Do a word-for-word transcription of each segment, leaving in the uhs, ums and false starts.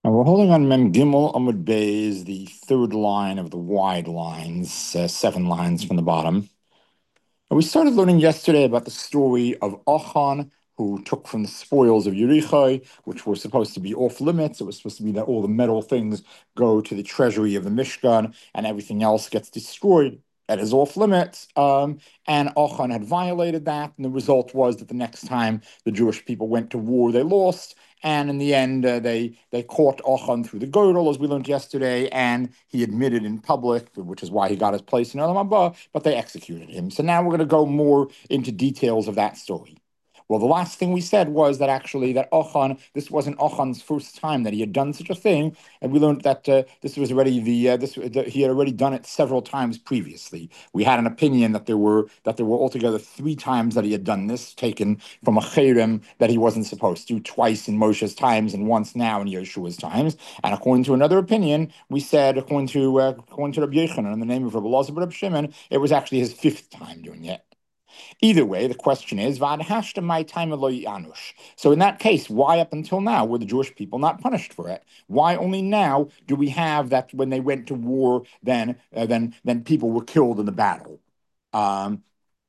Uh, we're holding on Mem Gimel Amud Beis, the third line of the wide lines, uh, seven lines from the bottom. And we started learning yesterday about the story of Achan, who took from the spoils of Yerichai, which were supposed to be off limits. It was supposed to be that all the metal things go to the treasury of the Mishkan, and everything else gets destroyed. That is off limits. Um, and Achan had violated that, and the result was that the next time the Jewish people went to war, they lost. And in the end, uh, they they caught Achan through the girdle, as we learned yesterday, and he admitted in public, which is why he got his place in Olam Haba, but they executed him. So now we're going to go more into details of that story. Well, the last thing we said was that actually that Achan, this wasn't Achan's first time that he had done such a thing, and we learned that uh, this was already the uh, this the, he had already done it several times previously. We had an opinion that there were that there were altogether three times that he had done this, taken from a cherem that he wasn't supposed to, twice in Moshe's times and once now in Yeshua's times. And according to another opinion, we said according to uh, according to Rabbi Yochanan in the name of Rabbi Elazar ben Rabbi Shimon, it was actually his fifth time doing it. Either way, the question is, Vad hashta my time anush. So in that case, why up until now were the Jewish people not punished for it? Why only now do we have that when they went to war, then uh, then then people were killed in the battle? Um,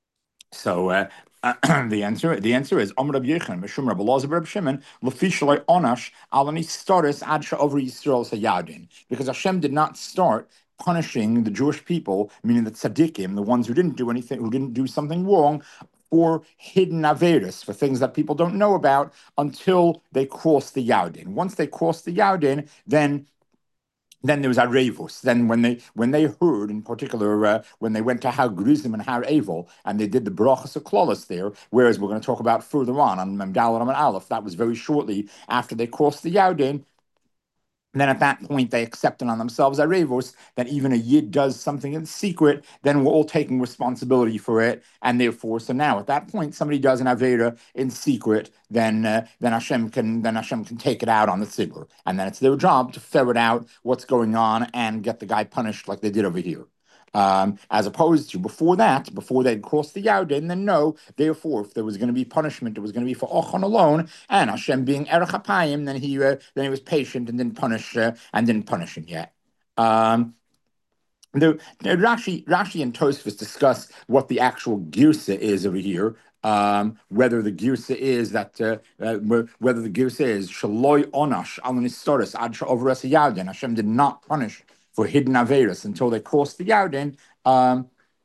so uh, the answer the answer is Amr Rabbi Yechon, Mishum Rabbi Elazar ben Rabbi Shimon, Lefishalei Onash Alani Staris Ad over Yisrael Sayadin, because Hashem did not start punishing the Jewish people, meaning the tzaddikim, the ones who didn't do anything, who didn't do something wrong, for hidden averis, for things that people don't know about, until they cross the Yardin. Once they cross the Yardin, then then there was Arevus. Then when they when they heard, in particular, uh, when they went to Har Grizim and Har Evel, and they did the Brachas Klolos there, whereas we're going to talk about further on, on Memdal and Aleph, that was very shortly after they crossed the Yarden. And then at that point, they accepted on themselves Arevos that even a Yid does something in secret, then we're all taking responsibility for it. And therefore, so now at that point, somebody does an Avera in secret, then uh, then Hashem can then Hashem can take it out on the Tzibur. And then it's their job to ferret out what's going on and get the guy punished like they did over here. Um, as opposed to before that, before they'd crossed the Yarden, then no, therefore, if there was going to be punishment, it was going to be for Ochan alone, and Hashem being Erech HaPayim, then he uh, then he was patient and didn't punish uh, and didn't punish him yet. Um, the, the Rashi, Rashi and Tosfos discuss what the actual girsa is over here. Um, whether the girsa is that uh, uh, whether the girsa is shaloi onash al nistoris ad over Hashem did not punish for hidden averas until they crossed the Yarden. Um,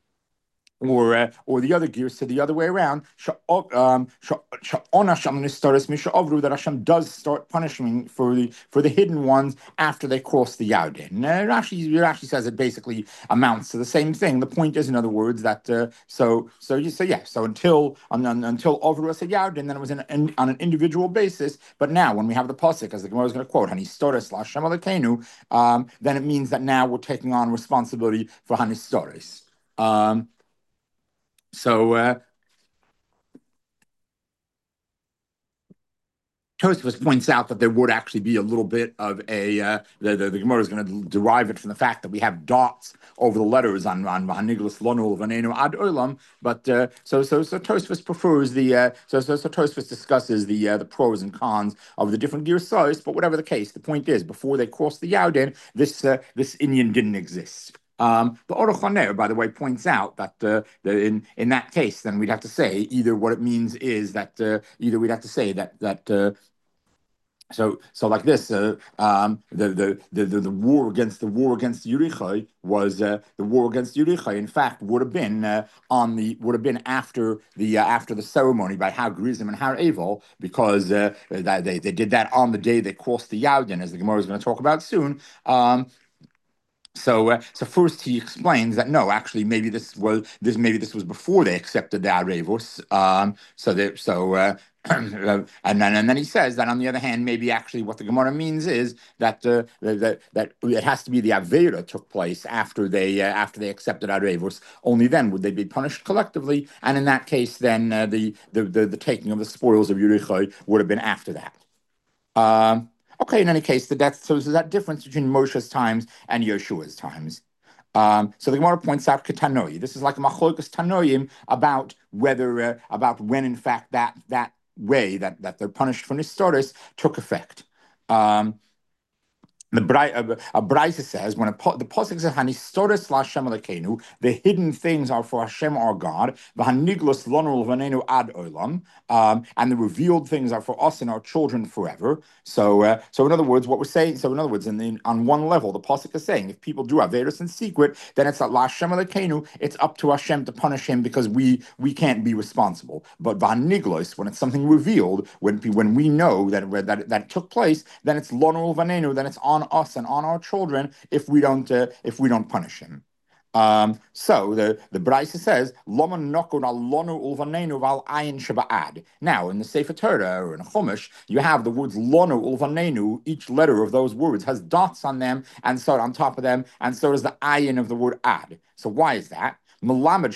or uh, or the other gears to the other way around. Um, that Hashem does start punishing for the for the hidden ones after they cross the Yarden. Uh, Rashi Rashi says it basically amounts to the same thing. The point is, in other words, that uh, so so you say yeah. So until um, until over us a Yarden, then it was an, an, on an individual basis. But now, when we have the pasuk, as the Gemara is going to quote, "Hanistoris Lashem Alekenu," um, then it means that now we're taking on responsibility for Hanistoris. Um, So uh, Tosfos points out that there would actually be a little bit of a uh, the, the the Gemara is going to derive it from the fact that we have dots over the letters on on Vaniglas Lonul Vanenu Ad Olam. But uh, so so so Tosfos prefers the uh, so so so Tosfos discusses the uh, the pros and cons of the different gear size. But whatever the case, the point is before they crossed the Yarden, this uh, this Indian didn't exist. Um, but Aruch LaNer, by the way, points out that uh, the, in in that case, then we'd have to say either what it means is that uh, either we'd have to say that that uh, so so like this uh, um, the, the the the the war against the war against Yerichai was uh, the war against Yerichai. In fact, would have been uh, on the would have been after the uh, after the ceremony by Har Grizim and Har Evel, because uh, they they did that on the day they crossed the Yarden, as the Gemara is going to talk about soon. Um, So, uh, so first he explains that no, actually, maybe this was this maybe this was before they accepted the Arevos. Um, so that so. Uh, and then and then he says that on the other hand, maybe actually what the Gemara means is that uh, that that it has to be the Avera took place after they uh, after they accepted Arevos. Only then would they be punished collectively, and in that case, then uh, the, the the the taking of the spoils of Yerichai would have been after that. Um, okay, in any case, the death, so there's that difference between Moshe's times and Yeshua's times. Um, so the Gemara points out Ketanoi. This is like a machlokas tanoim about whether uh, about when in fact that that way that that they're punished for nistoris took effect. Um, The Brai, uh, uh, Braisa says when a, the pasuk says Hanistoris LaHashem Elokeinu, the hidden things are for Hashem our God. V'haniglos lonu l'vanenu ad olam, um, and the revealed things are for us and our children forever. So, uh, so in other words, what we're saying. So, in other words, in the, on one level, the pasuk is saying if people do averus in secret, then it's at LaHashem Elokeinu. It's up to Hashem to punish him because we we can't be responsible. But v'haniglos, when it's something revealed, when when we know that that that took place, then it's lonu l'vanenu. Then it's on us and on our children if we don't uh, if we don't punish him. Um, so the the Braisa says Lama nokod alonu ulvanenu val ayin shaba'ad. Now in the Sefer Torah or in Chumash you have the words lonu ulvanenu. Each letter of those words has dots on them, and so on top of them, and so does the ayin of the word ad. So why is that? So Rabbi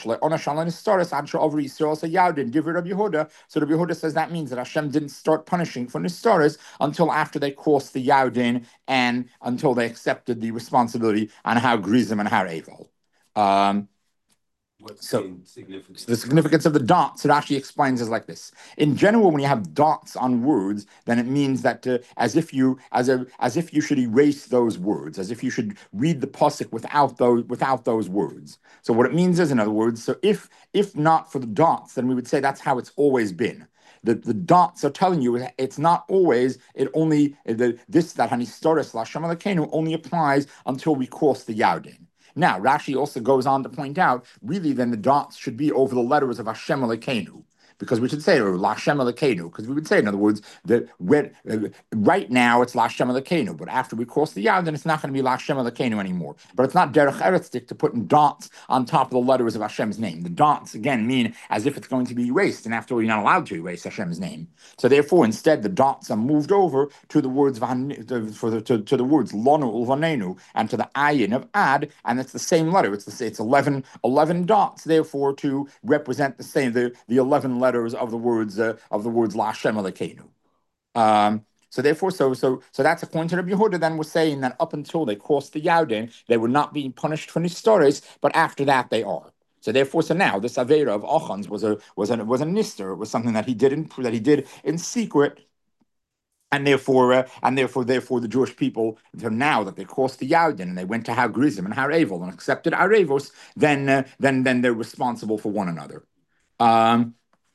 Yehuda says that means that Hashem didn't start punishing for Nistaris until after they crossed the Yaudin and until they accepted the responsibility on how Grizim and how Evel. Um, What's so the significance? the significance of the dots, it actually explains is like this. In general, when you have dots on words, then it means that uh, as if you as a as if you should erase those words, as if you should read the pasuk without those without those words. So what it means is, in other words, so if if not for the dots, then we would say that's how it's always been. The, the dots are telling you it's not always, it only, the, this, that Hanistoris LaHashem Elokeinu only applies until we cross the Yaudin. Now, Rashi also goes on to point out, really, then the dots should be over the letters of Hashem Elokeinu, because we should say or LaHashem Elokeinu, because we would say, in other words, that when, uh, right now it's LaHashem Elokeinu, but after we cross the Yad, then it's not going to be LaHashem Elokeinu anymore. But it's not derech eretzdik to put in dots on top of the letters of Hashem's name. The dots again mean as if it's going to be erased, and after all, you're not allowed to erase Hashem's name. So therefore, instead, the dots are moved over to the words for the, to, to the words lonu ulvanenu and to the ayin of ad, and it's the same letter. It's the, it's eleven, eleven dots, therefore, to represent the same the the eleven letters. Letters of the words uh, of the words LaHashem Elokeinu. Um, so therefore, so so so that's according to Rabbi Yehuda. Then we're saying that up until they crossed the Yaudin, they were not being punished for Nistoris, but after that they are. So therefore, so now this Avera of Achan's was a was a was a Nister. It was something that he did in that he did in secret. And therefore, uh, and therefore, therefore, the Jewish people, now that they crossed the Yaudin and they went to Har Grizim and Har Evel and accepted Arevos, then uh, then then they're responsible for one another. Um,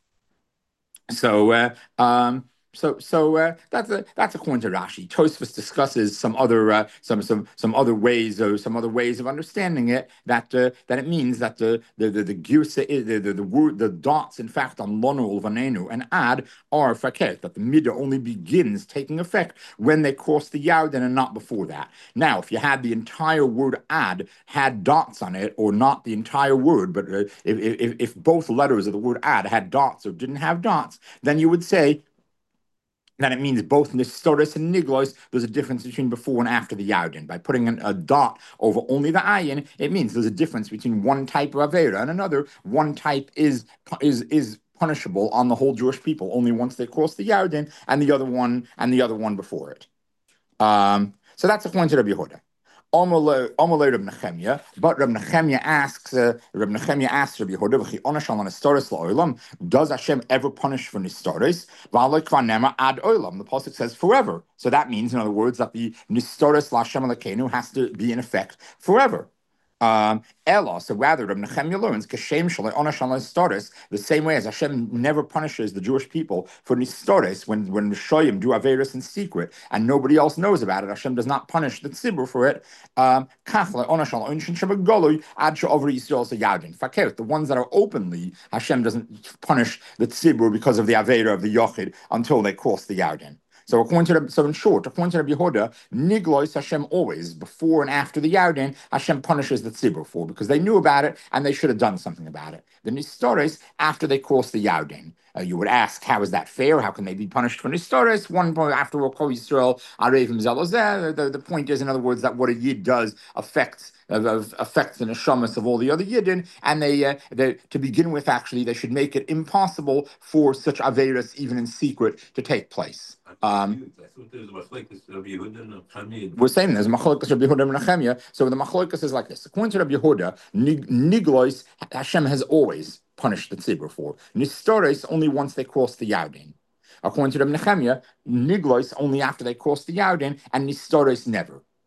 So, uh, um, so, so uh, that's a that's according to Rashi. Tosfos discusses some other uh, some some some other ways or some other ways of understanding it. That uh, that it means that the the the, the girsa the, the the word the dots in fact on lonu ulvanenu and ad are faket, that the midah only begins taking effect when they cross the Yaudin and not before that. Now, if you had the entire word ad had dots on it, or not the entire word, but uh, if, if if both letters of the word ad had dots or didn't have dots, then you would say that it means both Nistoris and Niglos, there's a difference between before and after the Yaudin. By putting an, a dot over only the ayin, it means there's a difference between one type of Avera and another. One type is is is punishable on the whole Jewish people only once they cross the Yaudin, and the other one and the other one before it. Um, so that's according to Rabbi Yehuda. Amalei Reb Nechemia, but Reb Nechemia asks, uh, Reb Nechemia asks Rabbi Yehuda, "V'chi onashal on Nistoris la'olam." Does Hashem ever punish for Nistoris? V'alei kvanema ad olam. The pasuk says forever. So that means, in other words, that the Nistoris LaHashem Elokeinu has to be in effect forever. Um, Ella, so rather, Reb Nechemia learns Kashem Shalei Onashal Nistoris, the same way as Hashem never punishes the Jewish people for Nistoris when when Shoyim do Averis in secret and nobody else knows about it. Hashem does not punish the Tzibur for it. Um, Kachle Onashal Onshin Shebegolui Ad She'over Yisrael Yadin Fakir. The ones that are openly, Hashem doesn't punish the Tzibur because of the Avera of the Yochid until they cross the Yadin. So according to the, so in short, according to Rabbi Yehuda, Niglois Hashem always, before and after the Yaudin, Hashem punishes the Tzibur for, because they knew about it and they should have done something about it. The Nistoris, after they cross the Yaudin. Uh, you would ask, how is that fair? How can they be punished for Nistoris? One point, after all, Kol Yisrael, Arevim Zelozeh. The, the point is, in other words, that what a Yid does affects uh, affects the neshamas of all the other Yidden, and they, uh, they, to begin with, actually, they should make it impossible for such Averis, even in secret, to take place. Um, we're saying there's machlokas Rabbi Yehuda and Nechemia. So the machlokas is like this. According to Rabbi Yehuda, Niglois Hashem has always punished the tzibur for. Nistoris only once they cross the Yaudin. According to Rabbi Nechemia, Niglois only after they cross the Yaudin, and Nistoris never.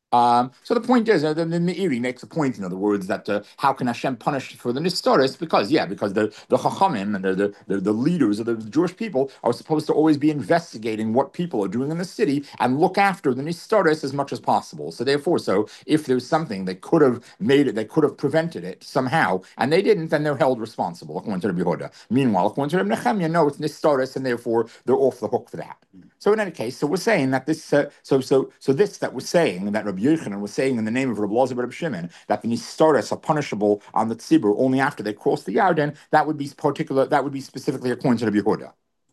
Um, so the point is, uh, the, the Meiri makes a point, in other words, that uh, how can Hashem punish for the Nistoris? Because, yeah, because the, the Chachamim and the, the, the, the leaders of the Jewish people are supposed to always be investigating what people are doing in the city and look after the Nistoris as much as possible. So therefore, so if there's something they could have made it, they could have prevented it somehow, and they didn't, then they're held responsible, according to the Yehuda. Meanwhile, according to the Nehemiah, no, it's Nistoris, and therefore they're off the hook for that. So in any case, so we're saying that this, uh, so so so this that we're saying that Rabbi Yochanan was saying in the name of Rabbi Elazar ben Rabbi Shimon that the nistaris are punishable on the tzibur only after they cross the Yarden. That would be particular. That would be specifically according to Rabbi Yehuda.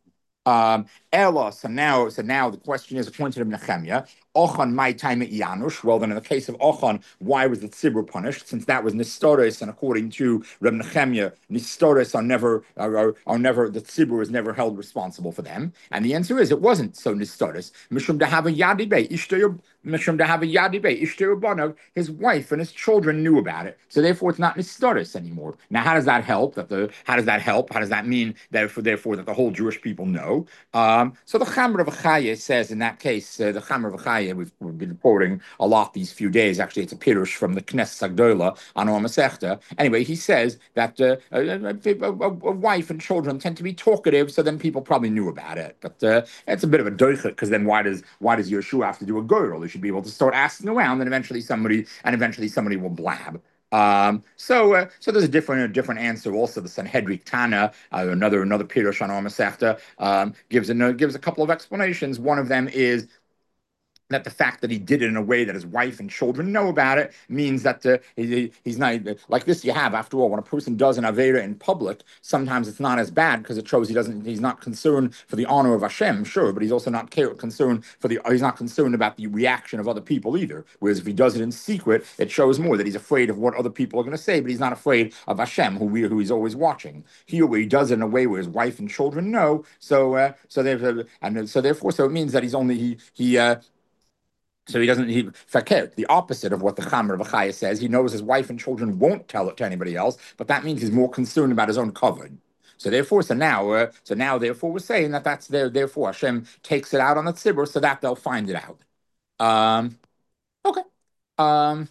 Um, Ella, so now, so now the question is according to the Nehemiah, Ochan my time at Yanush. Well, then in the case of Ochan, why was the tzibur punished? Since that was Nistoris, and according to Reb Nehemiah, Nistoris are never are, are, are never the tzibur is never held responsible for them. And the answer is it wasn't so Nistoris. Mishum to have a yadibe, ishter Mishum to have a yadibe, ishter his wife and his children knew about it. So therefore, it's not Nistoris anymore. Now, how does that help? That the how does that help? How does that mean that for therefore that the whole Jewish people know? Um, so the Chamer of Achaye says in that case, uh, the Chamer of Achaye, we've, we've been reporting a lot these few days. Actually, it's a pirush from the Knesset Sagdola on Or Masechta. Anyway, he says that uh, a, a, a, a wife and children tend to be talkative, so then people probably knew about it. But uh, it's a bit of a doichet, because then why does why does Yeshua have to do a girl? He should be able to start asking around, and eventually somebody and eventually somebody will blab. Um, so, uh, so there's a different, a different answer. Also, the Sanhedrin Tana, uh, another, another Pirush on Or Masechta, um, gives a gives a couple of explanations. One of them is that the fact that he did it in a way that his wife and children know about it means that uh, he, he's not like this. You have, after all, when a person does an avera in public, sometimes it's not as bad because it shows he doesn't. He's not concerned for the honor of Hashem, sure, but he's also not care, concerned for the. He's not concerned about the reaction of other people either. Whereas if he does it in secret, it shows more that he's afraid of what other people are going to say, but he's not afraid of Hashem, who we, who he's always watching. Here, where he does it in a way where his wife and children know, so uh, so they and so therefore, so it means that he's only he he. Uh, So he doesn't, he, fakir, the opposite of what the Chamer of Achaya says. He knows his wife and children won't tell it to anybody else, but that means he's more concerned about his own covered. So therefore, so now, uh, so now, therefore, we're saying that that's there. Therefore, Hashem takes it out on the tzibur so that they'll find it out. Um, okay. Um,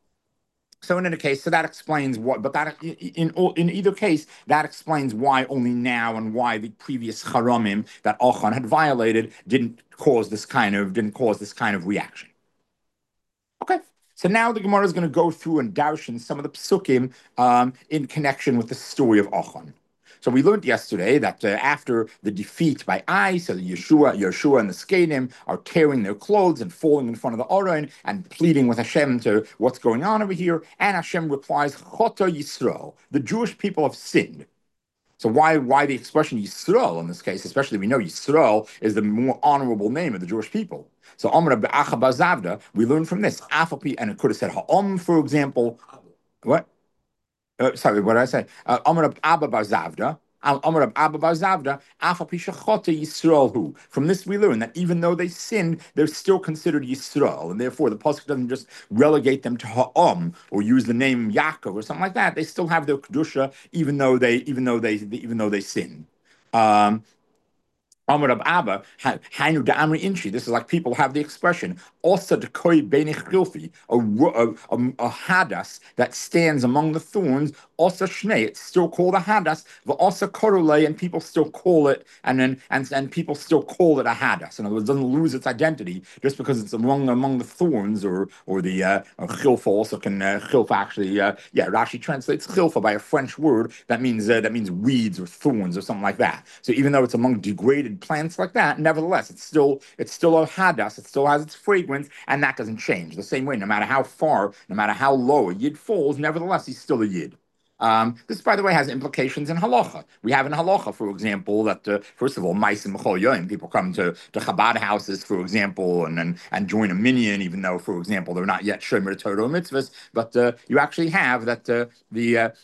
so in any case, so that explains what, but that in in, in either case, that explains why only now and why the previous haramim that Achan had violated didn't cause this kind of didn't cause this kind of reaction. Okay. So now the Gemara is going to go through and darshan some of the psukim um, in connection with the story of Achan. So we learned yesterday that uh, after the defeat by Ai, so the Yeshua, Yeshua and the Skadim are tearing their clothes and falling in front of the Aron and pleading with Hashem to what's going on over here. And Hashem replies, Chota Yisrael, the Jewish people have sinned. So why why the expression Yisrael in this case? Especially we know Yisrael is the more honorable name of the Jewish people. So Amr B'Acha Bazavda, we learn from this. Afapi, and it could have said Ha'om, for example. What? Uh, sorry, what did I say? Amr Abba Bazavda. Amr Abba Bazavda. Afapi Shachota Yisrael. From this we learn that even though they sinned, they're still considered Yisrael, and therefore the pasuk doesn't just relegate them to Ha'om or use the name Yaakov or something like that. They still have their kedusha, even though they even though they even though they sin. Um, Amar Rab Abba, Hainu Amri Inchi. This is like people have the expression, also the koi benich gilfi, a, a, a hadas that stands among the thorns, also shnei, it's still called a hadas, but also korule, and people still call it, and then and, and people still call it a hadas. In other words, it doesn't lose its identity just because it's among among the thorns, or or the uh, chilfa also can uh, chilfa actually, uh, yeah, Rashi translates chilfa by a French word that means uh, that means weeds or thorns or something like that. So even though it's among degraded plants like that, nevertheless, it's still it's still a hadas. It still has its fragrance, and that doesn't change. The same way, no matter how far, no matter how low a yid falls, nevertheless, he's still a yid. Um, this, by the way, has implications in halacha. We have in halacha, for example, that uh, first of all, ma'asim b'chol yoyim, people come to, to Chabad houses, for example, and, and and join a minyan, even though, for example, they're not yet shomer Torah mitzvahs. But uh, you actually have that uh, the uh,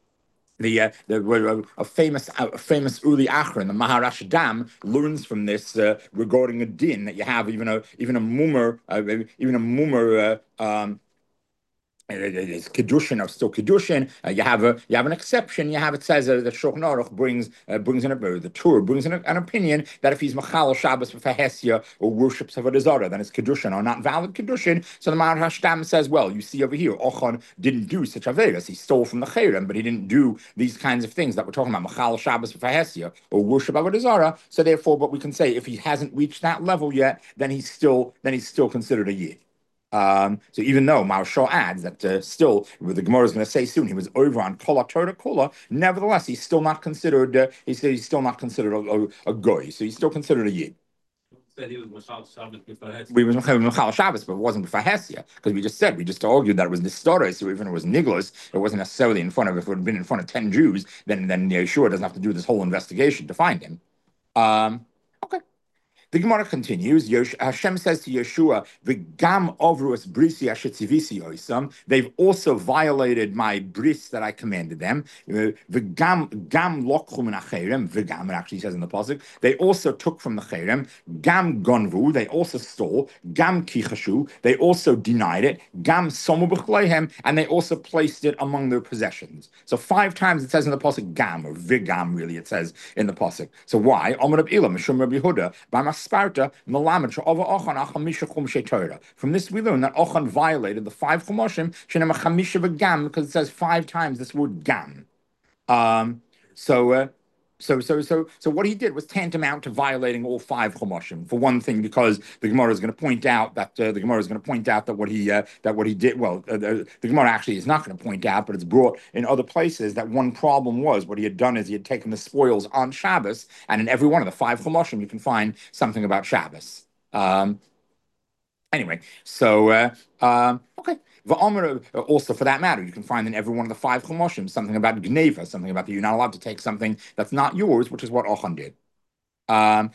the uh, the a famous a famous Uli Achron, the Maharash Dam, learns from this uh, regarding a din that you have even a even a mummer uh, even a mummer uh, um, It's kedushin or still kedushin. Uh, you have a you have an exception. You have it says uh, that Shulchan Aruch brings uh, brings in a, uh, the Torah brings in a, an opinion that if he's machal Shabbos with Hesia or worships Avodah Zarah, then it's kedushin or not valid kedushin. So the Maharal Hashtam says, well, you see over here, Ochan didn't do such averas. He stole from the Cherem, but he didn't do these kinds of things that we're talking about, machal Shabbos with Hesia or worship Avodah Zarah. So therefore, what we can say, if he hasn't reached that level yet, then he's still then he's still considered a yid. Um, so even though Maharsha adds that uh, still, the Gemara is going to say soon, he was over on Kola Torah Kola, nevertheless, he's still not considered, uh, he said he's still not considered a, a, a goy, so he's still considered a yid. Said he was Machal Shabbos before Hesia. We was Machal Shabbos, but it wasn't before Hesia, because we just said, we just argued that it was Nistoros, so even if it was Niglos, it wasn't necessarily in front of, if it had been in front of ten Jews, then, then Yeshua doesn't have to do this whole investigation to find him. Um, okay. The Gemara continues. Hashem says to Yeshua, "V'gam ovrus brisi ashetzivisi oisam." They've also violated my bris that I commanded them. V'gam gam lokchu min acherem. V'gam, it actually says in the pasuk. They also took from the cherem. Gam gonvu. They also stole. Gam kichashu. They also denied it. Gam somu b'chleihem, and they also placed it among their possessions. So five times it says in the pasuk gam or v'gam. Really, it says in the pasuk. So why? Amar Reb Ila mishum Reb Yehuda. Sparta, From this we learn that Ochan violated the five Chumoshim, because it says five times this word gam. Um, so, uh, so, so, so, so what he did was tantamount to violating all five Chumoshim. For one thing, because the Gemara is going to point out that uh, the Gemara is going to point out that what he uh, that what he did. Well, uh, the, the Gemara actually is not going to point out, but it's brought in other places that one problem was what he had done is he had taken the spoils on Shabbos, and in every one of the five Chumoshim you can find something about Shabbos. Um, anyway, so uh, um, okay. Also, for that matter, you can find in every one of the five Chumoshim something about Gneva, something about that you're not allowed to take something that's not yours, which is what Ochan did. Um,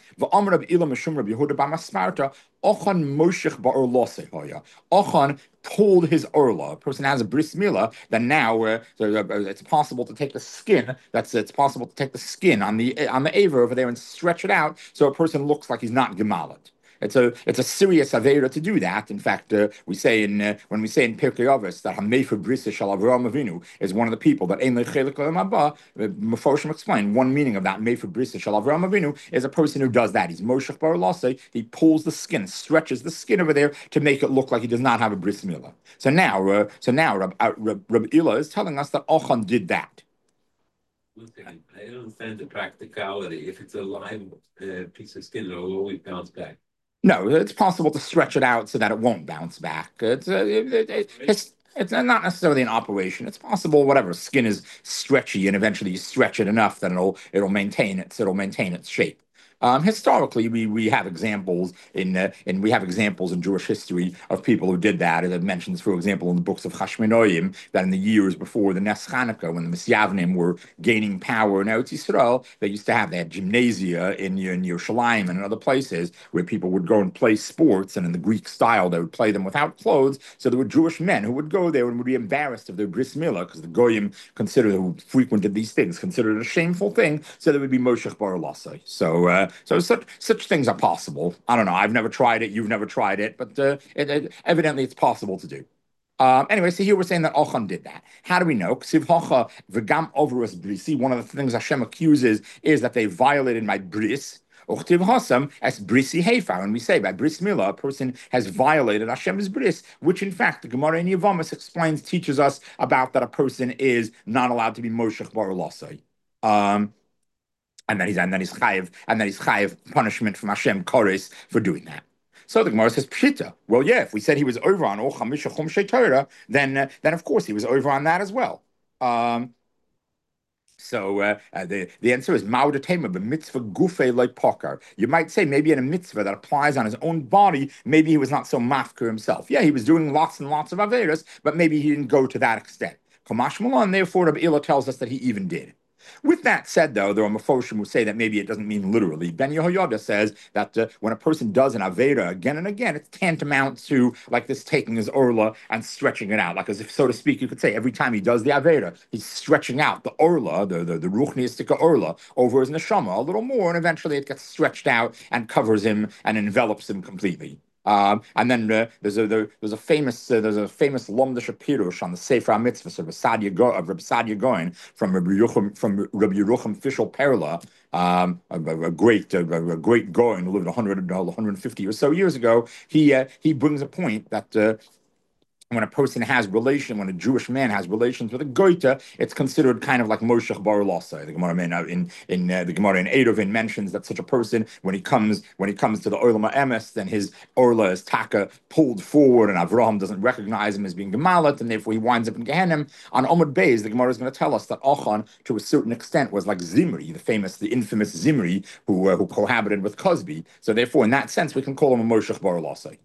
Ochan told his Orla, a person has a bris milah, that now uh, so, uh, it's possible to take the skin. That's it's possible to take the skin on the on the aver over there and stretch it out so a person looks like he's not gemalit. It's a it's a serious avera to do that. In fact, uh, we say in uh, when we say in Pirkei Avos that Hamefer Brisa Shel Avraham Avinu is one of the people that Ein Lechelik Olam Haba. Meforshim explain one meaning of that Mefer Brisa Shel Avraham Avinu is a person who does that. He's Moshech Bar Lasei. He pulls the skin, stretches the skin over there to make it look like he does not have a bris milah. So now, uh, so now Rab, uh, Rab, Rab Ila is telling us that Ochan did that. One thing, I don't understand the practicality. If it's a live uh, piece of skin, it'll always bounce back. No, it's possible to stretch it out so that it won't bounce back. It's uh, it, it, it's it's not necessarily an operation. It's possible whatever skin is stretchy, and eventually you stretch it enough that it'll it'll maintain its it'll maintain its shape. Um, historically, we we have examples in uh, and we have examples in Jewish history of people who did that. It mentions, for example, in the books of Hashmonaim, that in the years before the Nes Chanukah, when the Misyavnim were gaining power in Eretz Yisrael, they used to have that gymnasia in, in Yerushalayim and in other places where people would go and play sports, and in the Greek style, they would play them without clothes. So there were Jewish men who would go there and would be embarrassed of their bris milah, because the goyim considered who frequented these things considered it a shameful thing. So there would be moshech bar lasei. So. Uh, So such such things are possible. I don't know. I've never tried it. You've never tried it, but uh, it, it, evidently it's possible to do. Um, anyway, so here we're saying that Ochan did that. How do we know? One of the things Hashem accuses is that they violated my bris. As brisi hefa, and we say by bris milah, a person has violated Hashem's bris, which in fact the Gemara in Yevamos explains, teaches us about that a person is not allowed to be moshech bar lasei. Um, And then he's and then he's chayiv, and then he's chayiv punishment from Hashem Kores for doing that. So the Gemara says pshita. Well, yeah, if we said he was over on all chamisha chumshei Torah, then uh, then of course he was over on that as well. Um, so uh, uh, the the answer is ma'udatema b'mitzvah gufei like pokar. You might say maybe in a mitzvah that applies on his own body, maybe he was not so mafker himself. Yeah, he was doing lots and lots of averas, but maybe he didn't go to that extent. Kamash Malon, therefore, Rabbi Ila tells us that he even did. With that said, though, there are Mefoshim who say that maybe it doesn't mean literally. Ben Yehoyada says that uh, when a person does an Aveda again and again, it's tantamount to like this taking his Orla and stretching it out. Like as if, so to speak, you could say every time he does the Aveda, he's stretching out the Orla, the, the, the Ruchniistika Orla, over his Neshama a little more, and eventually it gets stretched out and covers him and envelops him completely. Um, and then uh, there's a there, there's a famous uh, there's a famous Lomdish Pirush on the Sefer HaMitzvahs of Sadia Go of Reb Sadia Goin from Rabbi Yerucham from Rabbi Yerucham Fishel Perla, um, a, a great a, a great Goin who lived one hundred, one hundred fifty or so years ago. He uh, he brings a point that uh, when a person has relation, when a Jewish man has relations with a goita, it's considered kind of like Moshe Bar Lasa. The Gemara in in, in uh, the Gemara in Eruvin mentions that such a person, when he comes when he comes to the Olam Emes, then his Orla is taka pulled forward, and Avraham doesn't recognize him as being Gemalat, and therefore he winds up in Gehenim. On Omid Beis, the Gemara is going to tell us that Achan, to a certain extent, was like Zimri, the famous, the infamous Zimri, who uh, who cohabited with Cosby. So therefore, in that sense, we can call him a Moshe Bar Lasa.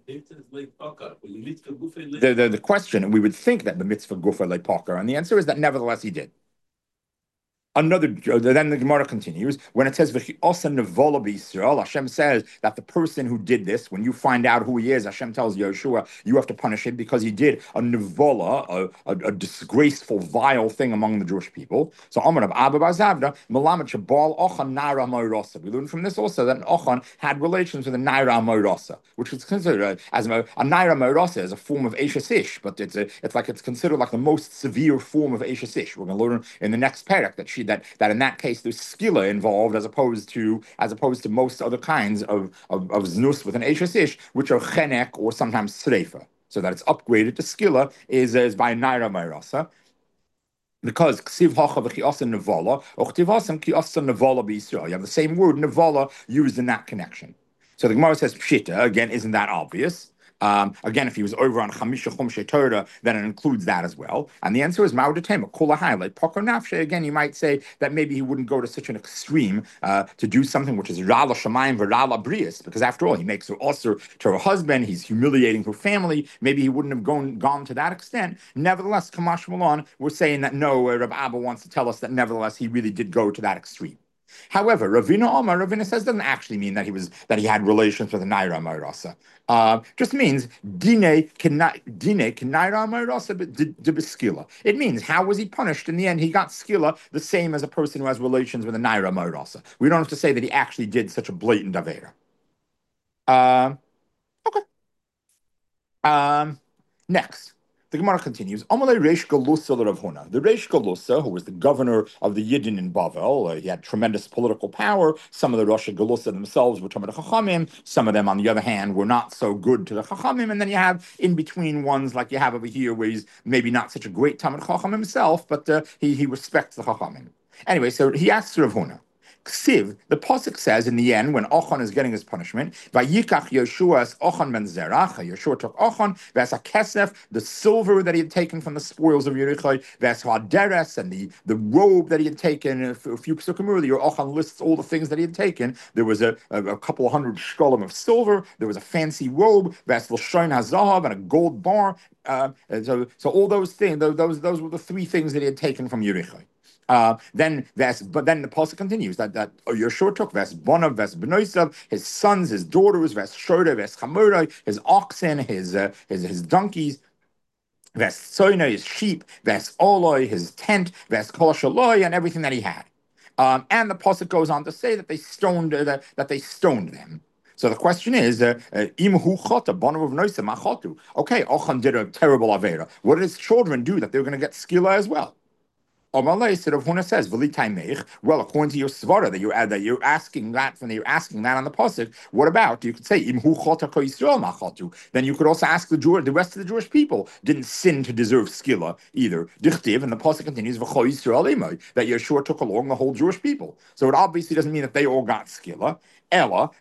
The, the, the question, and we would think that the mitzvah gufa lepakar, and the answer is that nevertheless he did. Another, then the Gemara continues when it says nevola b'Yisrael. Hashem says that the person who did this, when you find out who he is, Hashem tells Yeshua, you have to punish him because he did a nevola, a, a, a disgraceful, vile thing among the Jewish people. So Amar of Abba Bazavda, Melamed Shabal Ochan Naira Moirasa. We learn from this also that Ochan had relations with a Naira Moirasa, which is considered as a, a Naira Moirasa is a form of Eishes Ish, but it's a, it's like it's considered like the most severe form of Eishes Ish. We're going to learn in the next parak that she that that in that case there's skila involved as opposed to as opposed to most other kinds of of, of znus with an Eishes Ish, which are chenek or sometimes sreifa. So that it's upgraded to skila is, is by Naira Moirasa. Because ksiv hacha v'chiasa nevala, or chtivasam kiasa nevala b'Yisrael. You have the same word nevala used in that connection. So the Gemara says pshita. Again, isn't that obvious? Um, again, if he was over on Chamisha Chumshe Torah, then it includes that as well. And the answer is Ma'udetema, Kolahai, like Pakar Nafshe. Again, you might say that maybe he wouldn't go to such an extreme uh, to do something which is Rala Shamayim Varala Brias, because after all, he makes her usher to her husband, he's humiliating her family. Maybe he wouldn't have gone, gone to that extent. Nevertheless, Kamash Malon, we're saying that no, uh, Rav Abba wants to tell us that nevertheless he really did go to that extreme. However, Ravina Omar, Ravina says doesn't actually mean that he was that he had relations with a Naira Mairasa. Uh, just means dine dine Naira Mairasa de It means how was he punished? In the end, he got skila the same as a person who has relations with a Naira Mairasa. We don't have to say that he actually did such a blatant avera. Uh, okay. Um, next. The Gemara continues. Amalei Reish Galusa Rav Huna. The Reish Galusa, who was the governor of the Yidden in Bavel, uh, he had tremendous political power. Some of the Rosh Galusa themselves were Talmid Chachamim. Some of them, on the other hand, were not so good to the Chachamim. And then you have in between ones like you have over here, where he's maybe not such a great Talmid Chacham himself, but uh, he he respects the Chachamim. Anyway, so he asks Rav Huna. Ksiv, the pasuk says in the end when Ochan is getting his punishment, Vayikach Yeshua's Ochan ben Zerach. Yeshua took Ochan, Ves Kesef, the silver that he had taken from the spoils of Yerichai, Ves Haderes, and the, the robe that he had taken. A few pasukim earlier, Ochan lists all the things that he had taken. There was a, a, a couple of hundred shkolim of silver. There was a fancy robe, Ves L'shoin Hazahav, and a gold bar. Uh, so, so all those things, those those were the three things that he had taken from Yerichai. Uh, then Ves, but then the pasuk continues that that Yeshua took Ves Bonav, Ves Benoisav, his sons, his daughters, Ves Shoda, Ves Chamurai, his oxen, his uh, his his donkeys, Ves Tzoina, his sheep, Ves Oloi, his tent, Ves Koloshaloi, and everything that he had. Um, and the pasuk goes on to say that they stoned uh, that, that they stoned them. So the question is, uh, uh, okay, Ochan did a terrible avera. What did his children do that they were going to get skila as well? Amalei said Rav Huna says, well, according to your svara that you're that you're asking that from you're asking that on the pasuk, what about you could say then you could also ask the Jew, the rest of the Jewish people didn't sin to deserve skila either. Dichtiv, and the pasuk continues that Yeshua took along the whole Jewish people. So it obviously doesn't mean that they all got skila. Ella,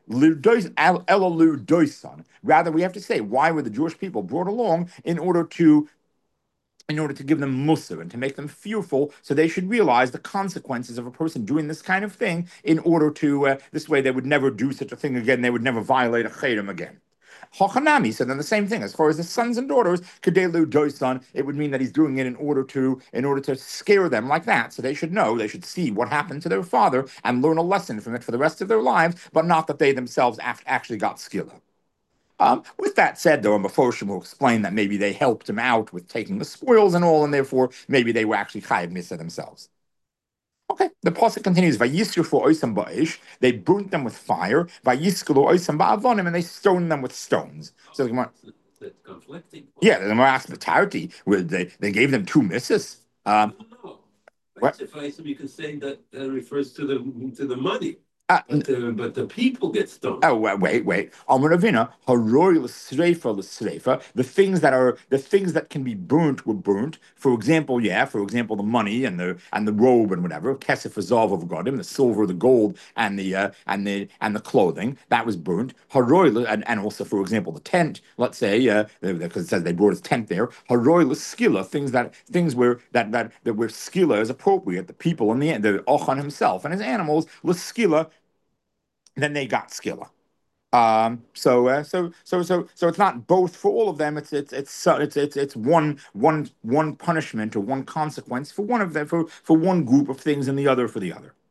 rather we have to say why were the Jewish people brought along in order to in order to give them musar and to make them fearful, so they should realize the consequences of a person doing this kind of thing in order to, uh, this way they would never do such a thing again, they would never violate a chayrim again. Hachanami said then the same thing. As far as the sons and daughters, Kedelu Doisan, it would mean that he's doing it in order to in order to scare them like that. So they should know, they should see what happened to their father and learn a lesson from it for the rest of their lives, but not that they themselves actually got skilla. Um, with that said, though, and before she will explain that maybe they helped him out with taking the spoils and all, and therefore maybe they were actually chayiv misa themselves. Okay, the pasuk continues. Vayisrufu oisam ba'esh. They burnt them with fire. Vayiskelu oisam ba'avonim, and they stoned them with stones. So the Gemara, That's conflicting. yeah, the Gemara asked Matarti, where they they gave them two misses. Um, No, no. what? If you can say that that refers to the to the money. Uh, But the, but the people get stoned. Oh wait, wait, wait. Amaravina, haroi l'sreifa l'sreifa. The things that are the things that can be burnt were burnt. For example, yeah, for example, the money and the and the robe and whatever, kesef azov of godim, the silver, the gold, and the uh, and the and the clothing that was burnt. Haroi and, and also, for example, the tent. Let's say, uh, because it says they brought his tent there. Haroi l'skila, things that things where that that that where skila is appropriate. The people and the the ochan himself and his animals l'skila. Then they got skilla. Um, so, uh, so, so, so, so it's not both for all of them. It's it's it's uh, it's it's it's one one one punishment or one consequence for one of them for for one group of things and the other for the other.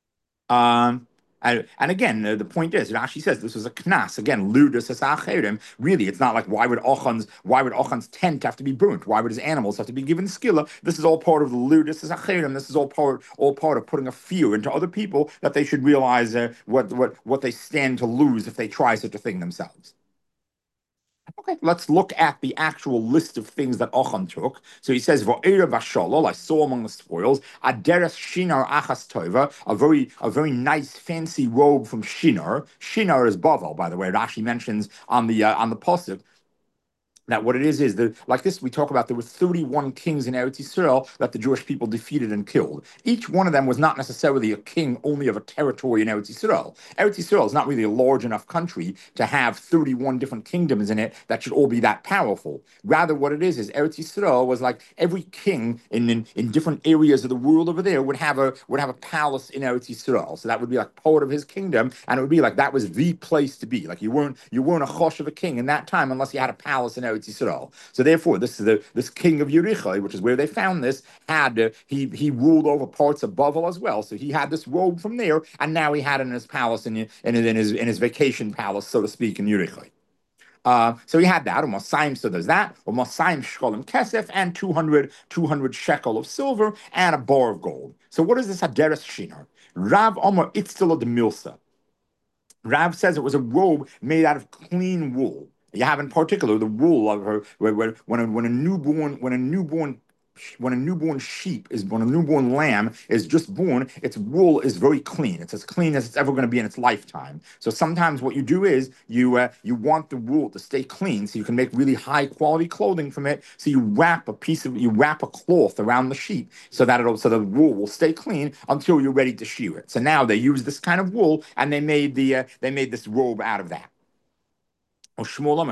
Um, and, and again, uh, the point is, Rashi says this was a knas. Again, ludus asacherim. Really, it's not like why would Ochan's why would Ochan's tent have to be burnt? Why would his animals have to be given skilla? This is all part of the ludus asacherim. This is all part all part of putting a fear into other people that they should realize uh, what what what they stand to lose if they try such a thing themselves. Okay, let's look at the actual list of things that Ochan took. So he says, "Va'era v'shalol." I saw among the spoils Aderes Shinar Achas Tova, a very a very nice fancy robe from Shinar. Shinar is Bavel, by the way. Rashi mentions on the uh, on the pasuk that what it is is that, like this, we talk about there were thirty-one kings in Eretz Yisrael that the Jewish people defeated and killed. Each one of them was not necessarily a king only of a territory in Eretz Yisrael. Eretz Yisrael is not really a large enough country to have thirty-one different kingdoms in it that should all be that powerful. Rather, what it is is Eretz Yisrael was like every king in, in, in different areas of the world over there would have a would have a palace in Eretz Yisrael. So that would be like part of his kingdom, and it would be like that was the place to be. Like you weren't you weren't a chosh of a king in that time unless you had a palace in Eretz Yisrael. So therefore, this is the this king of Yericho, which is where they found this, had uh, he he ruled over parts of Bavel as well. So he had this robe from there, and now he had it in his palace in, in, in his in his vacation palace, so to speak, in Yericho. Uh, so he had that, Umasayim, so there's that, Umasayim shkolim kesef, and two hundred, two hundred shekel of silver, and a bar of gold. So what is this Haderes Shinar? Rav Omer Itztila de Milsa. Rav says it was a robe made out of clean wool. You have in particular the wool of her, where, where, when a when a newborn when a newborn when a newborn sheep is when a newborn lamb is just born, its wool is very clean. It's as clean as it's ever going to be in its lifetime. So sometimes what you do is you uh, you want the wool to stay clean, so you can make really high quality clothing from it. So you wrap a piece of you wrap a cloth around the sheep so that it'll so the wool will stay clean until you're ready to shear it. So now they use this kind of wool and they made the uh, they made this robe out of that. Shmuel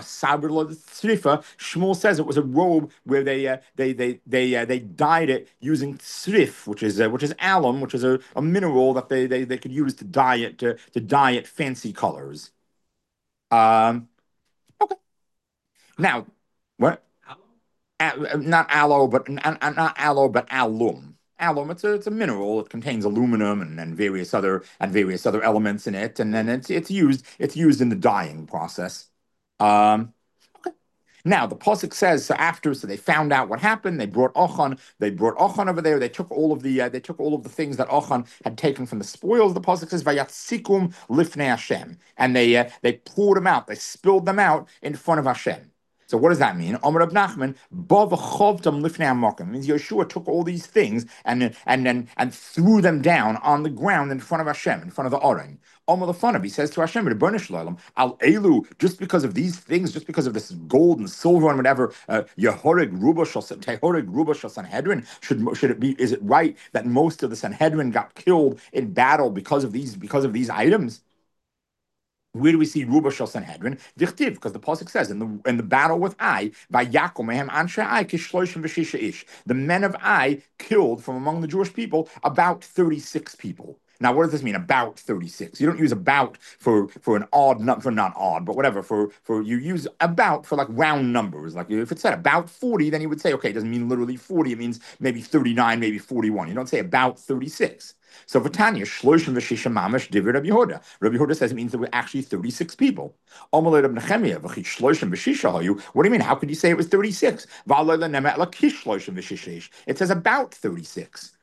says it was a robe where they uh, they they they uh, they dyed it using srif, which is uh, which is alum, which is a, a mineral that they, they they could use to dye it to, to dye it fancy colors. Um, okay. Now, what? A, not aloe, but not, not aloe, but alum. Alum. It's a it's a mineral. It contains aluminum and, and various other and various other elements in it, and then it's it's used it's used in the dyeing process. Um, okay. Now the pasuk says so after so they found out what happened. They brought Ochan. They brought Ochan over there. They took all of the uh, they took all of the things that Ochan had taken from the spoils. The pasuk says Vayatsikum lifnei Hashem, and they uh, they poured them out. They spilled them out in front of Hashem. So what does that mean? Omer Rab Nachman, Bavachovtam lifnei Hamokim means Yeshua took all these things and and and and threw them down on the ground in front of Hashem, in front of the Oren. Omer Lefanav, he says to Hashem, Al Elu, just because of these things, just because of this gold and silver and whatever, uh, Yehorig Ruba Tehorig Ruba Sanhedrin, should should it be? Is it right that most of the Sanhedrin got killed in battle because of these because of these items? Where do we see Ruba Shel Sanhedrin? Dichtiv, because the pasuk says in the in the battle with Ai, Vayakom Mehem Anshe Ai Kishloishim V'Shisha Ish. The men of Ai killed from among the Jewish people about thirty-six people. Now, what does this mean? About thirty-six. You don't use about for for an odd number, for not odd, but whatever. For for you use about for like round numbers. Like if it said about forty, then you would say, okay, it doesn't mean literally forty. It means maybe thirty-nine, maybe forty-one. You don't say about thirty-six. So Vatanya, Shloshim V'Shisha Mamash Divir Rabbi Yehuda. Rabbi Yehuda says it means there were actually thirty-six people. Omalei Rab Nechemia V'Chi Shloshim V'Shisha Hayu. What do you mean? How could you say it was thirty-six? V'Alei Lenemet Lakish Shloshim V'Shisha. It says about thirty-six.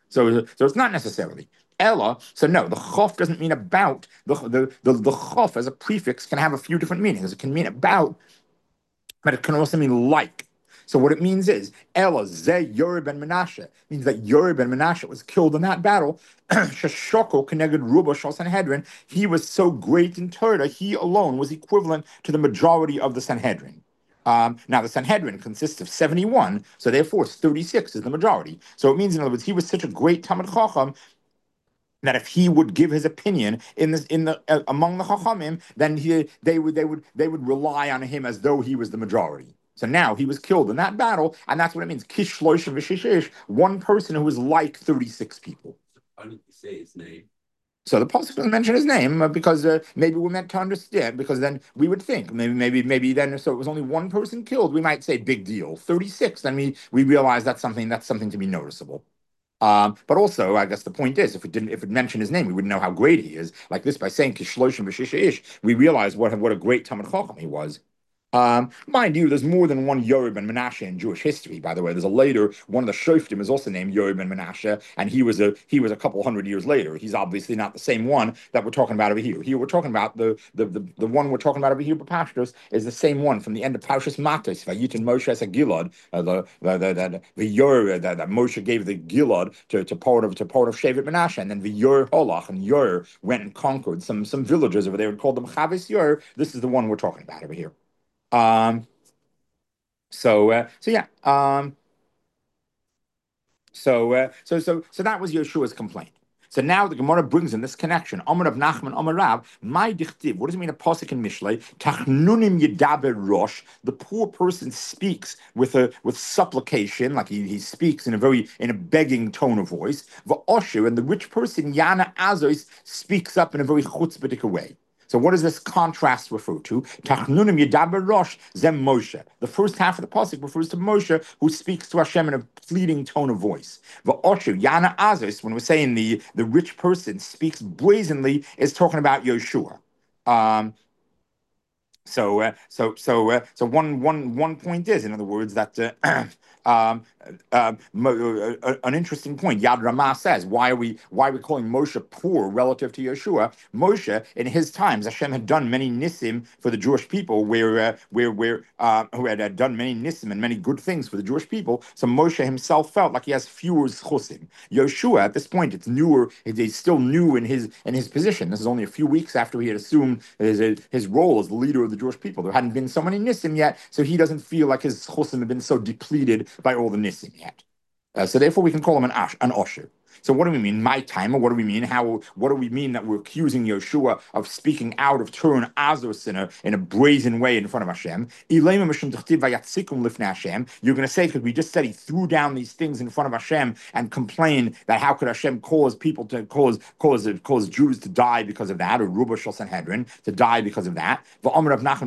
So, so it's not necessarily. Ella, so no, the chof doesn't mean about. The, the, the, the chof as a prefix can have a few different meanings. It can mean about, but it can also mean like. So what it means is Ella ze Yored ben Menashe means that Yored ben Menashe was killed in that battle. Sheshoko connected Ruba Shal Sanhedrin. He was so great in Torah, he alone was equivalent to the majority of the Sanhedrin. Um, now the Sanhedrin consists of seventy-one, so therefore thirty-six is the majority. So it means, in other words, he was such a great Talmid Chacham that if he would give his opinion in this in the uh, among the Chachamim, then he they would they would they would rely on him as though he was the majority. So now he was killed in that battle, and that's what it means. Kish shloishim v'shishish, one person who was like thirty-six people. Why don't you say his name? So the pasuk doesn't mention his name uh, because uh, maybe we're meant to understand. Because then we would think maybe maybe maybe then so it was only one person killed. We might say big deal. thirty-six. Then we we realize that's something that's something to be noticeable. Um, but also, I guess the point is, if it didn't, if it mentioned his name, we wouldn't know how great he is. Like this, by saying Kishloshim v'shisha ish, we realize what what a great Talmid Chacham he was. Um, mind you, there's more than one Yored ben Menashe in Jewish history. By the way, there's a later one of the Shoftim is also named Yored ben Menashe, and he was a he was a couple hundred years later. He's obviously not the same one that we're talking about over here. Here we're talking about the the the, the one we're talking about over here, Pashtos, is the same one from the end of Parshas Matos. Vayitin Moshe as a Gilad, uh, the the the the, the Yor that, that Moshe gave the Gilad to to part of to part of Shevet Menashe, and then the Yor Holach and Yor went and conquered some some villages over there and called them Chavis Yor. This is the one we're talking about over here. Um, so, uh, so yeah, um, so, uh, so, so, so that was Yeshua's complaint. So now the Gemara brings in this connection. Amar of Nachman, Amar Rav, my dichtiv. What does it mean? A pasuk in Mishlei. Tachnunim yedaber rosh. The poor person speaks with a with supplication, like he, he speaks in a very in a begging tone of voice. Va'osher, and the rich person Yana Azos speaks up in a very chutzpahdik way. So what does this contrast refer to? Tachnunim yedaber rosh zem Moshe. The first half of the pasuk refers to Moshe, who speaks to Hashem in a pleading tone of voice. Va'osher Yana Azos, when we're saying the the rich person speaks brazenly, is talking about Yeshua. Um, so, uh, so, so, uh, so one, one, one point is, in other words, that uh, um, uh, uh, an interesting point. Yad Ramah says, why are we, why are we calling Moshe poor relative to Yeshua? Moshe, in his times, Hashem had done many nisim for the Jewish people, where, uh, where, where, uh, who had, had done many nisim and many good things for the Jewish people. So Moshe himself felt like he has fewer chusim. Yeshua, at this point, it's newer. He's still new in his in his position. This is only a few weeks after he had assumed his his role as the leader of the Jewish people. There hadn't been so many nisim yet, so he doesn't feel like his chusim have been so depleted by all the nisim yet. Uh, so therefore, we can call him an ash, an osher. So what do we mean? My time, or what do we mean? How? What do we mean that we're accusing Yeshua of speaking out of turn Azos in a in a brazen way in front of Hashem? You're going to say because we just said he threw down these things in front of Hashem and complained that how could Hashem cause people to cause cause cause Jews to die because of that, or Ruba Shal Sanhedrin to die because of that? What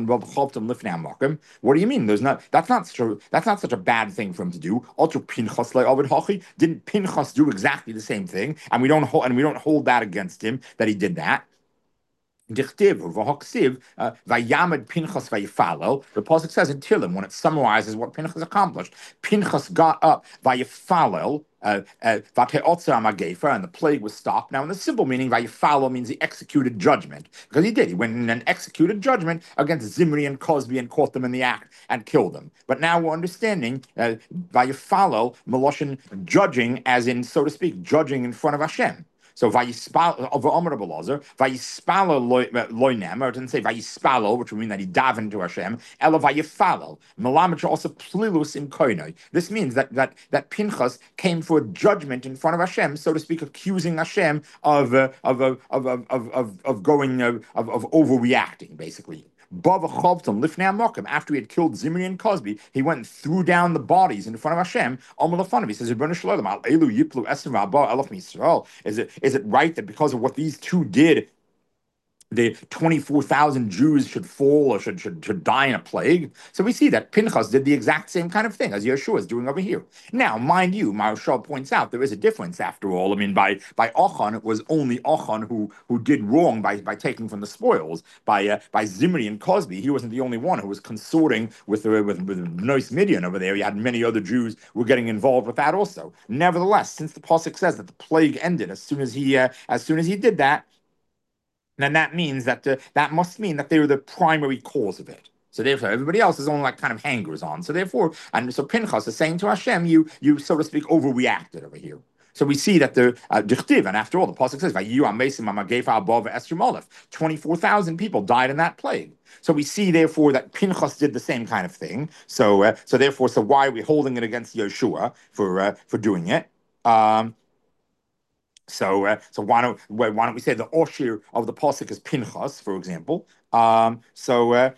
do you mean? There's not that's not true. That's not such a bad thing for him to do. Didn't Pinchas do exactly the same thing, and we don't hold and we don't hold that against him that he did that. Dichtiv or v'hoksiv vayamad Pinchas vayifalel. The pasuk says in Tehillim when it summarizes what Pinchas accomplished. Pinchas got up vayifalel. Uh, uh, and the plague was stopped. Now, in the simple meaning, vayifalel means he executed judgment because he did. He went in and executed judgment against Zimri and Cosby and caught them in the act and killed them. But now we're understanding uh, vayifalel Meloshin judging, as in, so to speak, judging in front of Hashem. So vayispal of Omer Abelazar, vayispalo loinem, or it doesn't say vayispalo, which would mean that he davened to Hashem. Ela vayifalo. Melamach also plilus im koinoi. This means that that that Pinchas came for judgment in front of Hashem, so to speak, accusing Hashem of uh, of, of, of of of of going uh, of of overreacting, basically. After he had killed Zimri and Cosby, he went and threw down the bodies in front of Hashem. He says, Is it is it right that because of what these two did, the twenty-four thousand Jews should fall or should, should, should die in a plague. So we see that Pinchas did the exact same kind of thing as Yeshua is doing over here. Now, mind you, Maharshal points out there is a difference after all. I mean, by by Achan, it was only Achan who who did wrong by, by taking from the spoils. By uh, by Zimri and Cosby, he wasn't the only one who was consorting with uh, with, with Nois Midian over there. You had many other Jews who were getting involved with that also. Nevertheless, since the pasuk says that the plague ended as soon as he uh, as soon as he did that, then that means that uh, that must mean that they were the primary cause of it. So therefore, everybody else is only like kind of hangers on. So therefore, and so Pinchas is saying to Hashem, you you so to speak overreacted over here. So we see that the uh, dichtiv, and after all, the pasuk says, "Vayu amesim amagefa above Esther Molef." Twenty-four thousand people died in that plague. So we see, therefore, that Pinchas did the same kind of thing. So uh, so therefore, so why are we holding it against Yeshua for uh, for doing it? Um, So, uh, so why don't why don't we say the Oshir of the pasuk is Pinchas, for example? Um, so, uh,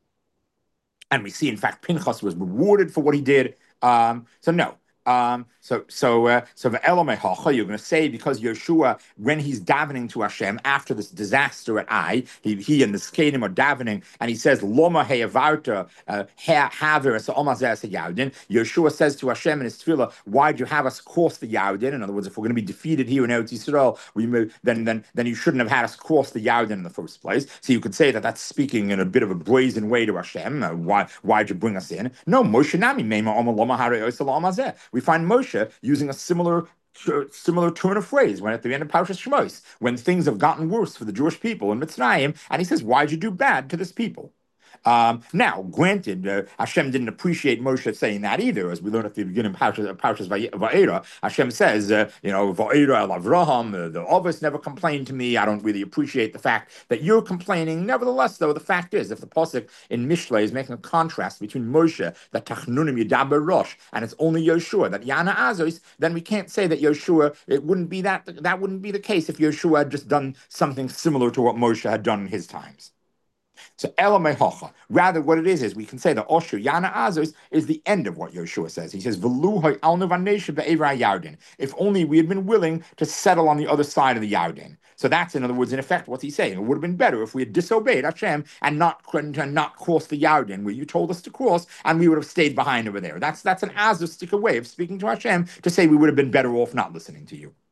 and we see, in fact, Pinchas was rewarded for what he did. Um, so no. Um, so so uh, so the Elomehacha, you're going to say because Yeshua, when he's davening to Hashem after this disaster at Ai, he, he and the Skadim are davening, and he says, Loma heyavarta haver es omazeh Yardin. Yeshua says to Hashem in his tefillah, why'd you have us cross the Yardin? In other words, if we're going to be defeated here in Eretz Yisrael, we move, then then then you shouldn't have had us cross the Yardin in the first place. So you could say that that's speaking in a bit of a brazen way to Hashem. Uh, why why'd you bring us in? No, Moshe Nami Mema Oma Loma Hare Oisel Omazeh. We find Moshe using a similar similar turn of phrase when at the end of Parshas Shmos, when things have gotten worse for the Jewish people in Mitzrayim, and he says, "Why'd you do bad to this people?" Um, now, granted, uh, Hashem didn't appreciate Moshe saying that either, as we learned at the beginning of Parshas, Parshas Va'era. Hashem says, uh, you know, Va'era el Avraham, uh, the Ovis never complained to me. I don't really appreciate the fact that you're complaining. Nevertheless, though, the fact is, if the pasuk in Mishlei is making a contrast between Moshe, that Tachnunim Yedaber Rosh, and it's only Yeshua, that Yana Azos, then we can't say that Yeshua, it wouldn't be that, that wouldn't be the case if Yeshua had just done something similar to what Moshe had done in his times. So Elamehocha. Rather, what it is is we can say that Osher Yana Azos is the end of what Yeshua says. He says, "V'luhay al nevanesha be'evra Yarden." If only we had been willing to settle on the other side of the Yarden. So that's, in other words, in effect, what's he saying? It would have been better if we had disobeyed Hashem and not and not crossed the Yarden where you told us to cross, and we would have stayed behind over there. That's that's an Azostic way of speaking to Hashem to say we would have been better off not listening to you.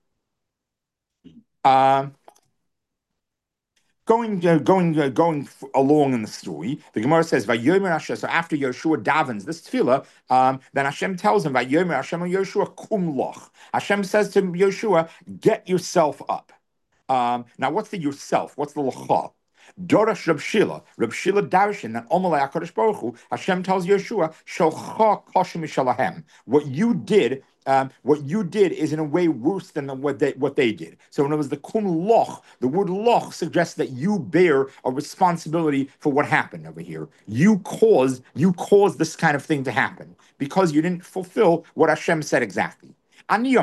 Um. Going, uh, going, uh, going f- along in the story, the Gemara says, "Vayomer Hashem." So after Yeshua davens this tefillah, um, then Hashem tells him, "Vayomer Hashem Yeshua kum loch." Hashem says to Yeshua, "Get yourself up." Um, now, what's the yourself? What's the lacha? Dorash Reb Shila, Reb Shila Darshan, that Omalei HaKadosh Baruch Hu, Hashem tells Yeshua, Shalcha Koshim Shalahem. What you did, um, what you did is in a way worse than what they what they did. So when it was the kum loch, the word loch suggests that you bear a responsibility for what happened over here. You caused you caused this kind of thing to happen because you didn't fulfill what Hashem said exactly. I said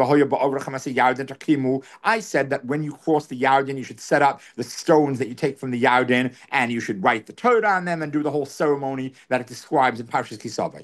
that when you cross the Yarden, you should set up the stones that you take from the Yarden, and you should write the Torah on them and do the whole ceremony that it describes in Parshas Kisavei.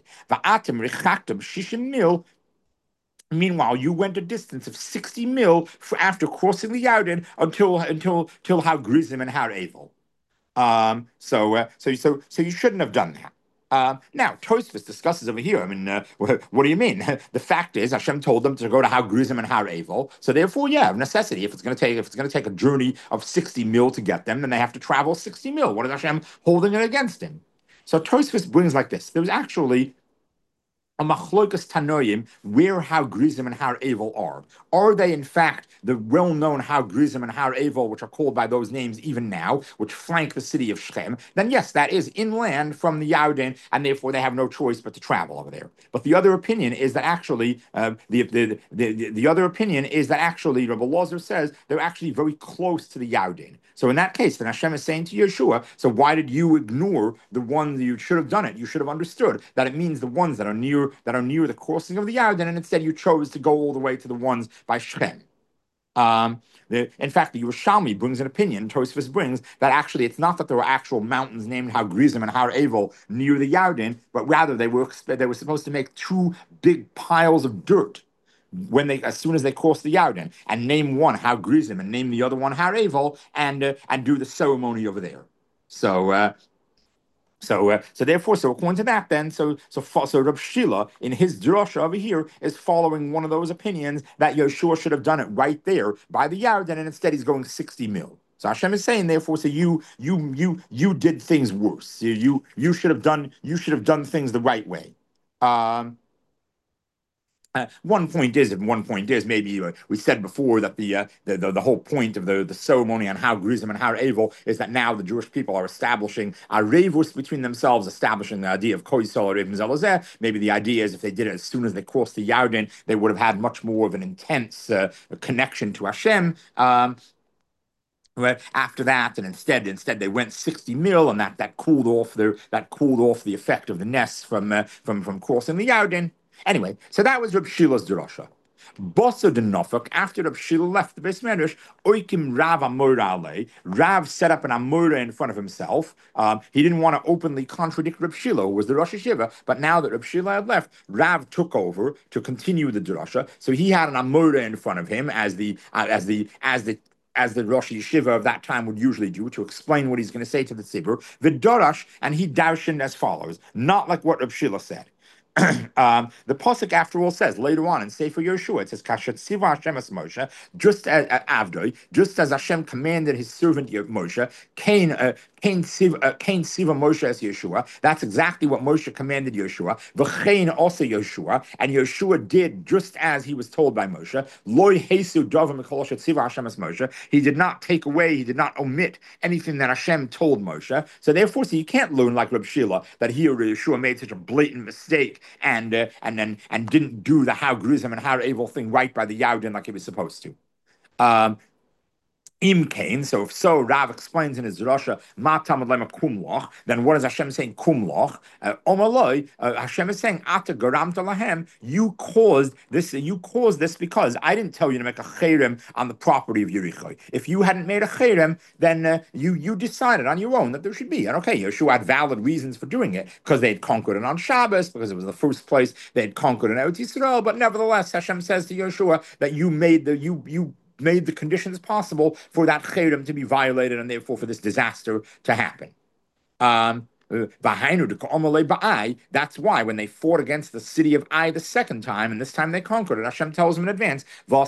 Meanwhile, you went a distance of sixty mil after crossing the Yarden until until till Har Grizim and Har Evel. Um, so, uh, so, so, so you shouldn't have done that. Uh, now, Tosfos discusses over here. I mean, uh, what, what do you mean? The fact is, Hashem told them to go to Har Grizim and Har Evel. So, therefore, yeah, of necessity. If it's going to take, if it's going to take a journey of sixty mil to get them, then they have to travel sixty mil. What is Hashem holding it against him? So, Tosfos brings like this. There was actually a machlokas tanoim where Har Grizim and Har Evel are. Are they in fact the well-known Har Grizim and Har Evel, which are called by those names even now, which flank the city of Shechem? Then yes, that is inland from the Yarden, and therefore they have no choice but to travel over there. But the other opinion is that actually uh, the, the, the, the the other opinion is that actually Rabbi Lozer says they're actually very close to the Yarden. So in that case, then Hashem is saying to Yeshua, so why did you ignore the ones that you should have done it? You should have understood that it means the ones that are near that are near the crossing of the Yarden, and instead you chose to go all the way to the ones by Shechem. Um, the, in fact, the Yerushalmi brings an opinion, Tosfos brings, that actually it's not that there were actual mountains named Har Grizim and Har Evel near the Yarden, but rather they were they were supposed to make two big piles of dirt when they as soon as they cross the Yarden, and name one Har Grizim and name the other one Har Evel, and uh, and do the ceremony over there. So. Uh, so, uh, so therefore, so according to that, then, so so so Reb Shila in his drasha over here is following one of those opinions that Yeshua should have done it right there by the Yarden, and instead he's going sixty mil. So Hashem is saying, therefore, so you you you you did things worse. You you you should have done you should have done things the right way. Um, uh, one point is, and one point is, maybe uh, we said before that the, uh, the, the the whole point of the, the ceremony on how Grizim and how Evil is that now the Jewish people are establishing a revus between themselves, establishing the idea of Koisol or Ibn Zelazeh. Maybe the idea is if they did it as soon as they crossed the Yarden, they would have had much more of an intense uh, connection to Hashem. Um, Right. After that, and instead, instead they went sixty mil, and that that cooled off the that cooled off the effect of the Ness from uh, from from crossing the Yarden. Anyway, so that was Reb Shila's drasha. Bossa de Nofak, after Reb Shila left the Beis Medrash, Oikim Rav Amora Ale, Rav set up an Amora in front of himself. Um, he didn't want to openly contradict Reb Shila, who was the Rosh Hashiva, but now that Reb Shila had left, Rav took over to continue the drasha. So he had an Amora in front of him as the uh, as the as the as the Rosh Yeshiva of that time would usually do, to explain what he's going to say to the Tzibur, Vidorash, and he darshened as follows, not like what Reb Shila said. um, the pasuk, after all, says later on in Sefer Yeshua, it says Kashat Siva Hashem as Moshe, just as uh, Avdoi, just as Hashem commanded his servant Moshe, Cain, uh, Cain Siva, uh, Cain Siva Moshe as Yeshua. That's exactly what Moshe commanded Yeshua. V'chein also Yeshua, and Yeshua did just as he was told by Moshe. Loi Hesu Davar Mikol Shat Siva Hashem as Moshe. He did not take away, he did not omit anything that Hashem told Moshe. So therefore, so you can't learn like Reb Shila that here Yeshua made such a blatant mistake and uh, and then and didn't do the how Grizim and how Evil thing right by the Yarden like he was supposed to. Um, Im Kain, so if so, Rav explains in his Rasha, Ma Tamad Lema Kumloch, then what is Hashem saying Kumloch? Uh, Omaloi, uh, Hashem is saying, Ata Garamta Lahem, you caused this, you caused this because I didn't tell you to make a cherem on the property of Yericho. If you hadn't made a cherem, then uh, you you decided on your own that there should be. And okay, Yeshua had valid reasons for doing it, because they had conquered it on Shabbos, because it was the first place they had conquered in Eretz Yisrael, but nevertheless, Hashem says to Yeshua that you made the, you, you, made the conditions possible for that cherem to be violated and therefore for this disaster to happen. Um, that's why when they fought against the city of Ai the second time, and this time they conquered it, Hashem tells them in advance, so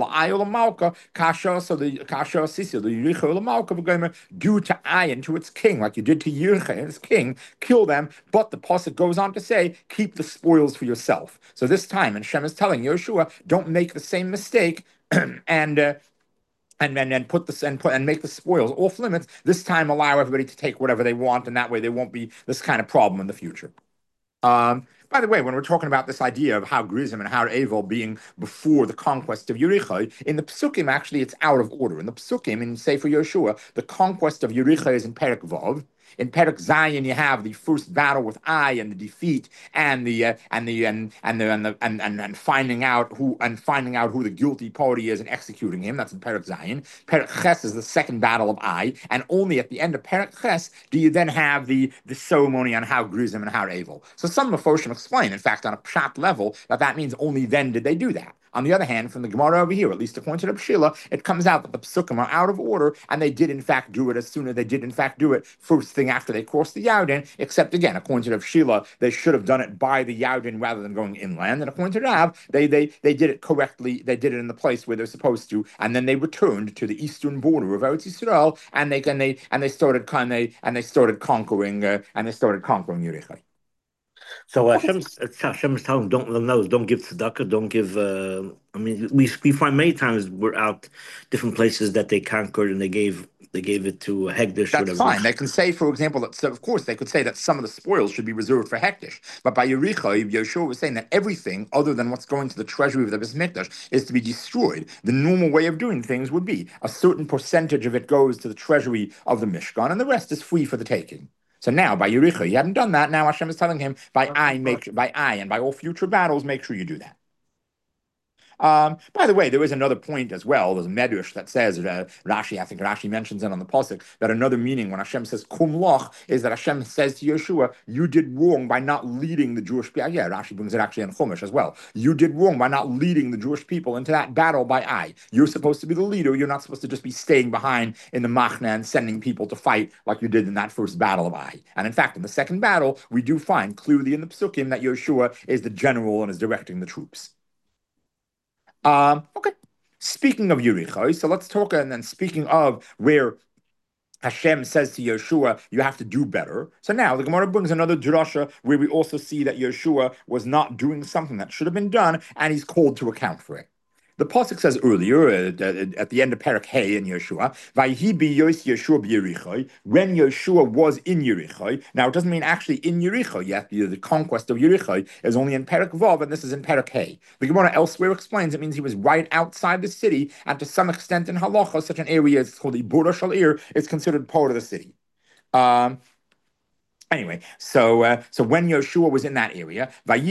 the do to Ai and to its king, like you did to Yirche and its king, kill them. But the pasuk goes on to say, keep the spoils for yourself. So this time, and Hashem is telling Yeshua, don't make the same mistake and uh, and then and put this and put and make the spoils off limits. This time, allow everybody to take whatever they want, and that way there won't be this kind of problem in the future. Um, by the way, when we're talking about this idea of how Grizim and how Evil being before the conquest of Yericho, in the Psukim, actually, it's out of order. In the Psukim, in Sefer Yeshua, the conquest of Yericho is in Perek Vav. In Perek Zayin, you have the first battle with Ai and the defeat and the uh, and the and and the and, the, and and and finding out who and finding out who the guilty party is and executing him. That's in Perek Zayin. Perek Ches is the second battle of Ai, and only at the end of Perek Ches do you then have the the ceremony on how Grizim and how Evil. So some Mefoshim explain, in fact, on a pshat level, that that means only then did they do that. On the other hand, from the Gemara over here, at least according to the Pshila, it comes out that the Psukim are out of order, and they did in fact do it as soon as they did in fact do it first thing after they crossed the Yarden, except again, according to the Pshila, they should have done it by the Yarden rather than going inland, and according to Rav, they, they, they did it correctly, they did it in the place where they're supposed to, and then they returned to the eastern border of Eretz Yisrael, and they, and they, and they started, and they, and they started conquering, uh, and they started conquering Yericho. So uh, Hashem's, Hashem's telling them, don't knows, don't give tzedakah, don't give. Uh, I mean, we we find many times we're out different places that they conquered and they gave they gave it to Hegdish. That's or fine. They can say, for example, that so of course they could say that some of the spoils should be reserved for Hektish. But by Yericho, Yeshua was saying that everything other than what's going to the treasury of the Beis Mikdash is to be destroyed. The normal way of doing things would be a certain percentage of it goes to the treasury of the Mishkan, and the rest is free for the taking. So now, by Yericho, he hadn't done that. Now Hashem is telling him, by I, make by I, and by all future battles, make sure you do that. Um, by the way, there is another point as well. There's a medrash that says, uh, Rashi, I think Rashi mentions it on the pasuk, that another meaning when Hashem says kum loch is that Hashem says to Yeshua, you did wrong by not leading the Jewish people. Yeah, Rashi brings it actually in Chumash as well. You did wrong by not leading the Jewish people into that battle by I. You're supposed to be the leader. You're not supposed to just be staying behind in the Machna and sending people to fight like you did in that first battle of Ai. And in fact, in the second battle, we do find clearly in the Pesukim that Yeshua is the general and is directing the troops. Um, okay. Speaking of Yericho, so let's talk, and then speaking of where Hashem says to Yeshua, you have to do better. So now the Gemara brings another drasha where we also see that Yeshua was not doing something that should have been done, and he's called to account for it. The pasuk says earlier uh, at the end of Perek Hey in Yeshua, "Vayhi biyos Yeshua b'Yericho." When Yeshua was in Yericho, now it doesn't mean actually in Yericho yet. The, the conquest of Yericho is only in Perek Vav, and this is in Perek Hey. The Gemara elsewhere explains it means he was right outside the city, and to some extent in Halacha, such an area is called the Ibura Shalir, is considered part of the city. Um, Anyway, so uh, so when Yeshua was in that area,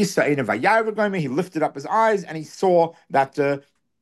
he lifted up his eyes and he saw that. Uh,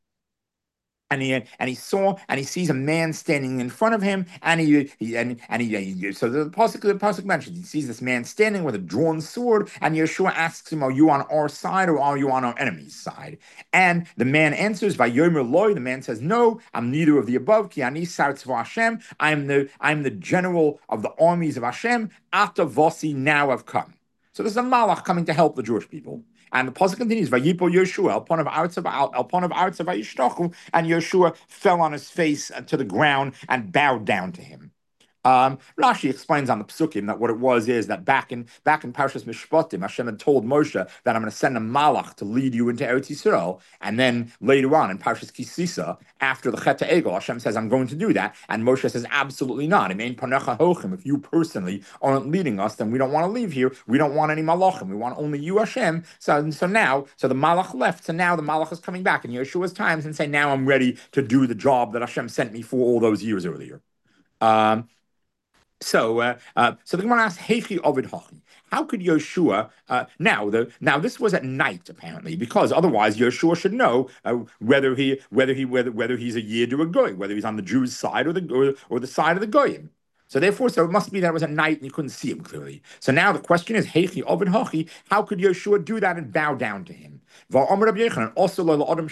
And he and he saw and he sees a man standing in front of him, and he, he and and he, he so the pasuk the pasuk mentions he sees this man standing with a drawn sword, and Yeshua asks him, "Are you on our side or are you on our enemy's side?" And the man answers, "Vayomer loy." The man says, "No, I'm neither of the above. Ki ani sartz Hashem. I'm the I'm the general of the armies of Hashem. Ata vosi, now I've come." So there's a malach coming to help the Jewish people. And the pasuk continues, "Vayipo Yeshua upon of arts of upon of arts of Vayishtochu," and Yeshua fell on his face to the ground and bowed down to him. Um, Rashi explains on the Pesukim that what it was is that back in back in Parshas Mishpatim, Hashem had told Moshe that I'm going to send a malach to lead you into Eretz Yisrael, and then later on in Parshas Kisisa, after the Chet Egel, Hashem says I'm going to do that, and Moshe says absolutely not. If you personally aren't leading us, then we don't want to leave here. We don't want any malachim. We want only you, Hashem. So so now, so the malach left. So now the malach is coming back in Yeshua's times and saying, now I'm ready to do the job that Hashem sent me for all those years earlier. Um, So, uh, uh, so the Gemara asks, "Heichi Ovid Hachi." How could Yeshua uh, now? The now this was at night apparently, because otherwise Yeshua should know uh, whether he whether he whether whether he's a Yid or a Goy, whether he's on the Jews' side or the or, or the side of the Goyim. So therefore, so it must be that it was at night and you couldn't see him clearly. So now the question is, Heichi Ovid Hachi, how could Yeshua do that and bow down to him? Also,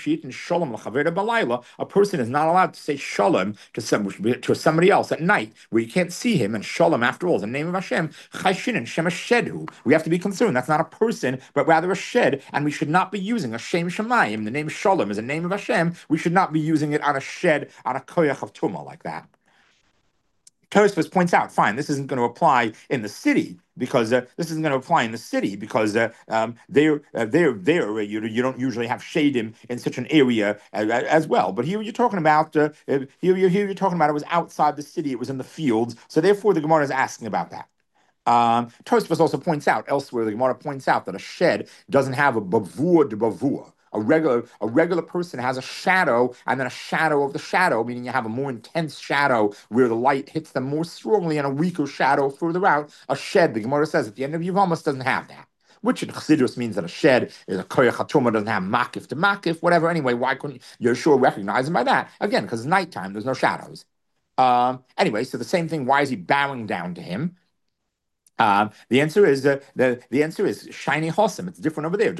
a person is not allowed to say shalom to some to somebody else at night where you can't see him, and shalom, after all, is the name of Hashem. We have to be concerned that's not a person, but rather a shed, and we should not be using a shem shemayim. The name shalom is a name of Hashem. We should not be using it on a shed, on a koyach of tumah like that. Tosfos points out, fine, this isn't going to apply in the city because uh, this isn't going to apply in the city because uh, um, they're uh, they're there. Uh, you you don't usually have shadim in such an area as, as well. But here you're talking about uh, here you're here you're talking about it was outside the city. It was in the fields. So therefore, the Gemara is asking about that. Um, Tosfos also points out elsewhere. The Gemara points out that a shed doesn't have a bavur de bavur. A regular, a regular person has a shadow and then a shadow of the shadow, meaning you have a more intense shadow where the light hits them more strongly and a weaker shadow further out. A shed, the Gemara says at the end of Yevamos, doesn't have that. Which in Chassidus means that a shed is a koyach hatumah, doesn't have makif to makif, whatever. Anyway, why couldn't Yeshua recognize him by that? Again, because it's nighttime, there's no shadows. Um, anyway, so the same thing, why is he bowing down to him? Um, the answer is uh, the the answer is shiny hossam. It's different over there.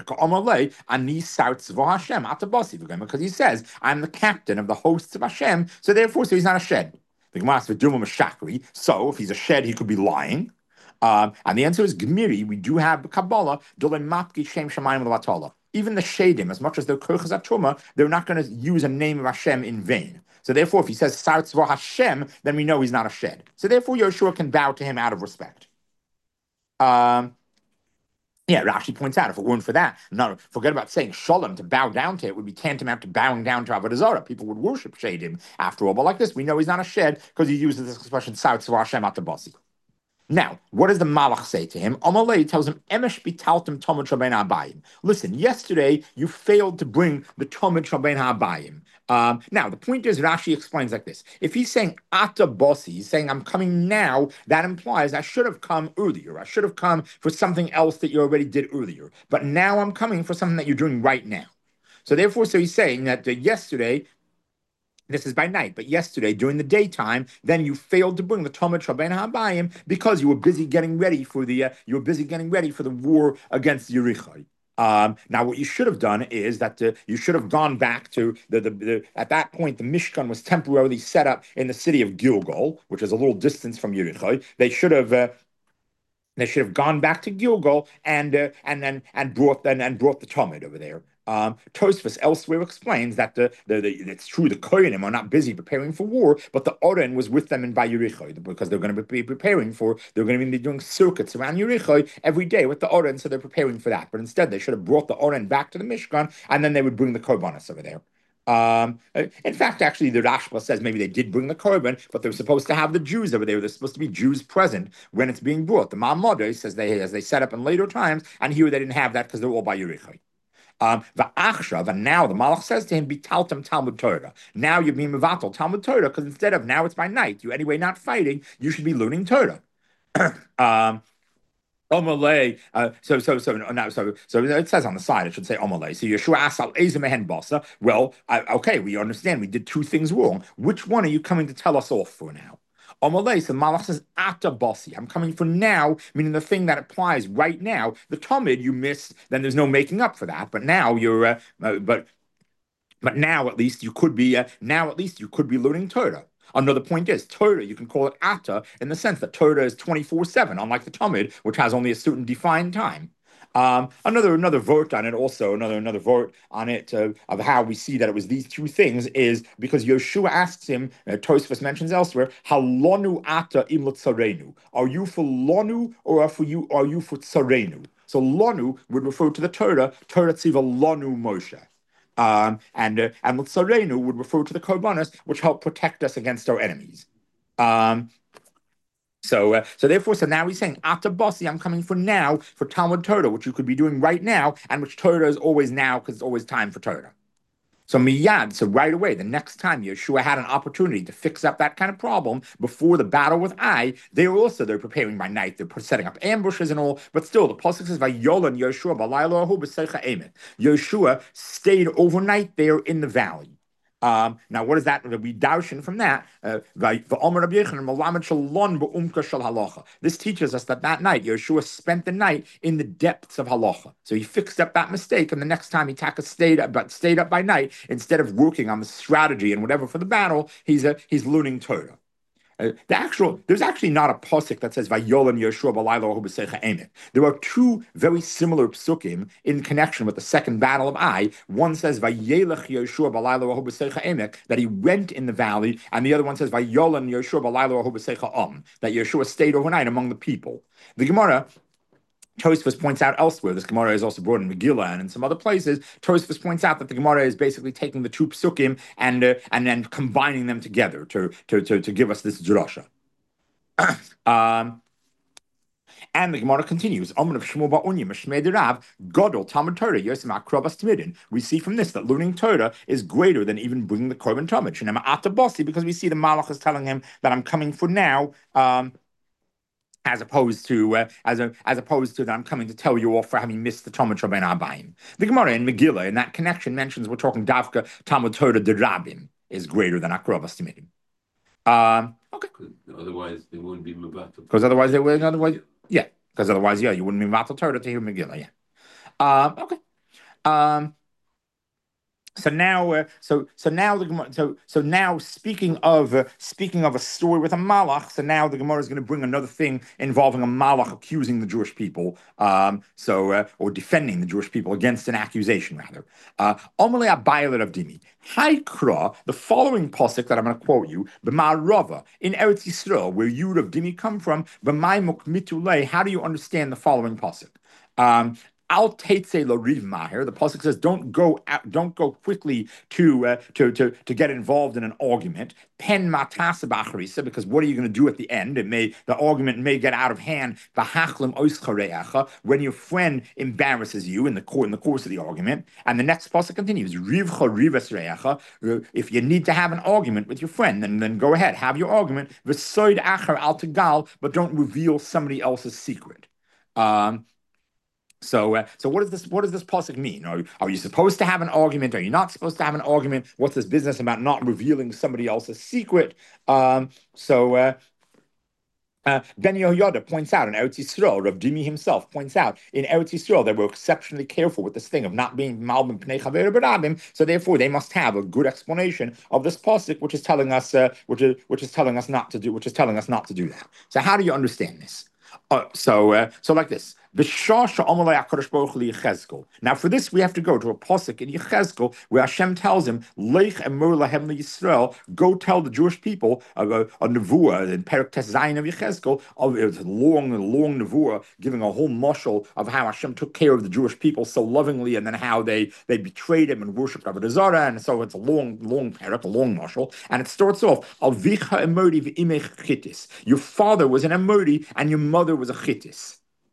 Because he says, "I'm the captain of the hosts of Hashem." So therefore, so he's not a shed. The Gemara says, "Shakri." So if he's a shed, he could be lying. Um, and the answer is Gemiri. We do have Kabbalah. Even the shadim, as much as they're kochas atuma, they're not going to use a name of Hashem in vain. So therefore, if he says Sartz Hashem, then we know he's not a shed. So therefore, Yeshua can bow to him out of respect. Um, yeah, Rashi points out, if it weren't for that, no, forget about saying shalom, to bow down to it would be tantamount to bowing down to Avodah Zarah. People would worship Shadim after all. But like this, we know he's not a shed because he uses this expression, Sartz Hashem Atabasi. Now, what does the Malach say to him? Amalei tells him, Emesh bitaltem Talmud Rabbein Habayim. Listen, yesterday you failed to bring the Talmud Rabbein Habayim. Um, now, the point is, Rashi explains like this. If he's saying Ata Bossi, he's saying, I'm coming now, that implies I should have come earlier. I should have come for something else that you already did earlier. But now I'm coming for something that you're doing right now. So therefore, so he's saying that uh, yesterday, this is by night, but yesterday during the daytime, then you failed to bring the Talmud Shabbein Habayim because you were busy getting ready for the uh, you were busy getting ready for the war against Yericho. Um, now, what you should have done is that uh, you should have gone back to the, the, the at that point the Mishkan was temporarily set up in the city of Gilgal, which is a little distance from Yericho. They should have. Uh, they should have gone back to Gilgal and uh, and and and brought and, and brought the Talmud over there. Um, Tosfos elsewhere explains that the, the, the it's true the Kohanim are not busy preparing for war, but the Oren was with them in by Yericho because they're going to be preparing for they're going to be doing circuits around Yericho every day with the Oren, so they're preparing for that. But instead, they should have brought the Oren back to the Mishkan, and then they would bring the Korbanos over there. Um, in fact, actually, the Rashba says maybe they did bring the korban, but they're supposed to have the Jews over there. There's supposed to be Jews present when it's being brought. The Ma'amodeh says they, as they set up in later times, and here they didn't have that because they're all by Yericho. Um, and now the Malach says to him, "Bitaltem Talmud Torah." Now you're being mevatel Talmud Torah because instead of now it's by night, you anyway not fighting, you should be learning Torah. um, Omalei, uh, so so so no, so so it says on the side it should say Omalei. So Yeshua asked Al Ezemehen Basa. Well, I, okay, we understand we did two things wrong. Which one are you coming to tell us off for now? Omalei, so Malach says Ata Basi. I'm coming for now, meaning the thing that applies right now. The Talmud you missed, then there's no making up for that. But now you're, uh, uh, but but now at least you could be uh, now at least you could be learning Torah. Another point is Torah, you can call it Ata in the sense that Torah is twenty-four seven, unlike the Talmud, which has only a certain defined time. Um, another another vote on it, also another another vote on it uh, of how we see that it was these two things is because Yeshua asks him, uh, Tosfos mentions elsewhere, how lonu ata im tsarenu? Are you for lonu or are for you are you for tsarenu? So lonu would refer to the Torah, Torah tziva lonu Moshe. Um, and uh, and Litzarenu would refer to the Korbanos, which help protect us against our enemies. Um, so, uh, so therefore, so now he's saying, Ata Basi, I'm coming for now, for Talmud Torah, which you could be doing right now, and which Torah is always now, because it's always time for Torah. So miyad, so right away, the next time Yeshua had an opportunity to fix up that kind of problem before the battle with Ai, they were also they're preparing by night, they're setting up ambushes and all. But still, the pasuk says Vayolan Yeshua b'laylo b'seicha emet. Yeshua stayed overnight there in the valley. Um, now, what is that? We darshan from that. Uh, this teaches us that that night, Yeshua spent the night in the depths of halacha. So he fixed up that mistake, and the next time he taka stayed up, but stayed up by night instead of working on the strategy and whatever for the battle. He's a, he's learning Torah. Uh, the actual, there's actually not a pasuk that says Vayolan Yeshua b'laylo b'seicha emet. There are two very similar psukim in connection with the second battle of Ai. One says Vayelech Yeshua b'laylo b'seicha emet, that he went in the valley, and the other one says Vayolan Yeshua b'laylo b'seicha om, that Yeshua stayed overnight among the people. The Gemara Tosfos points out elsewhere, this Gemara is also brought in Megillah and in some other places. Tosfos points out that the Gemara is basically taking the two psukim and uh, and then combining them together to to to, to give us this drasha. um, and the Gemara continues. We see from this that learning Torah is greater than even bringing the korban tamid. Because we see the Malach is telling him that I'm coming for now. Um, As opposed to uh, as a, as opposed to that, I'm coming to tell you off for having missed the Talmud Shabbein Abayim. The Gemara in Megillah in that connection mentions we're talking Davka Talmud Torah de Rabim is greater than Akrabas Timidim. Um, okay. Otherwise, they wouldn't be Mevatel. Because otherwise they would. Otherwise, yeah. Because otherwise, yeah, you wouldn't be Mevatel Torah to hear Megillah. Yeah. Um, okay. Um, So now, uh, so so now the Gemara, so so now speaking of uh, speaking of a story with a malach, so now the Gemara is going to bring another thing involving a malach accusing the Jewish people, um, so uh, or defending the Jewish people against an accusation rather. Omalei Abaylet of Dimi Haikra, the following pasuk that I'm going to quote you, b'ma'arava in Eretz Yisrael, where Yud of Dimi come from, b'may mukmitulei. How do you understand the following pasuk? Um, Al teitze lo riv maher. The pasuk says, "Don't go out, don't go quickly to uh, to to to get involved in an argument." Pen matasa b'acharisa, because what are you going to do at the end? It may the argument may get out of hand. V'hachlim oischareacha, when your friend embarrasses you in the course in the course of the argument. And the next pasuk continues, "Rivcha rivas reacha." If you need to have an argument with your friend, then then go ahead, have your argument. V'soid achar al tegal, but don't reveal somebody else's secret. Um, So, uh, so what does this what does this pasuk mean? Are, are you supposed to have an argument? Are you not supposed to have an argument? What's this business about not revealing somebody else's secret? Um, so. Uh, Uh, Ben Yehoyada points out in Eretz Yisrael, Rav Dimi himself points out in Eretz Yisrael they were exceptionally careful with this thing of not being malbim pnei chaver b'rabim. So therefore, they must have a good explanation of this pasuk, which is telling us, uh, which is which is telling us not to do, which is telling us not to do that. So how do you understand this? Uh, so, uh, so like this. Now, for this, we have to go to a pasuk in Yechezkel where Hashem tells him, "Lech emor lahem Yisrael, go tell the Jewish people uh, a nevuah in Perek Tes Zayin of Yechezkel, of it's a long, long nevuah, giving a whole mashal of how Hashem took care of the Jewish people so lovingly, and then how they they betrayed him and worshipped Avodah Zarah, and so it's a long, long perek, a long mashal, and it starts off, Avicha emori v'imech chitis. Your father was an emori, and your mother was a chitis.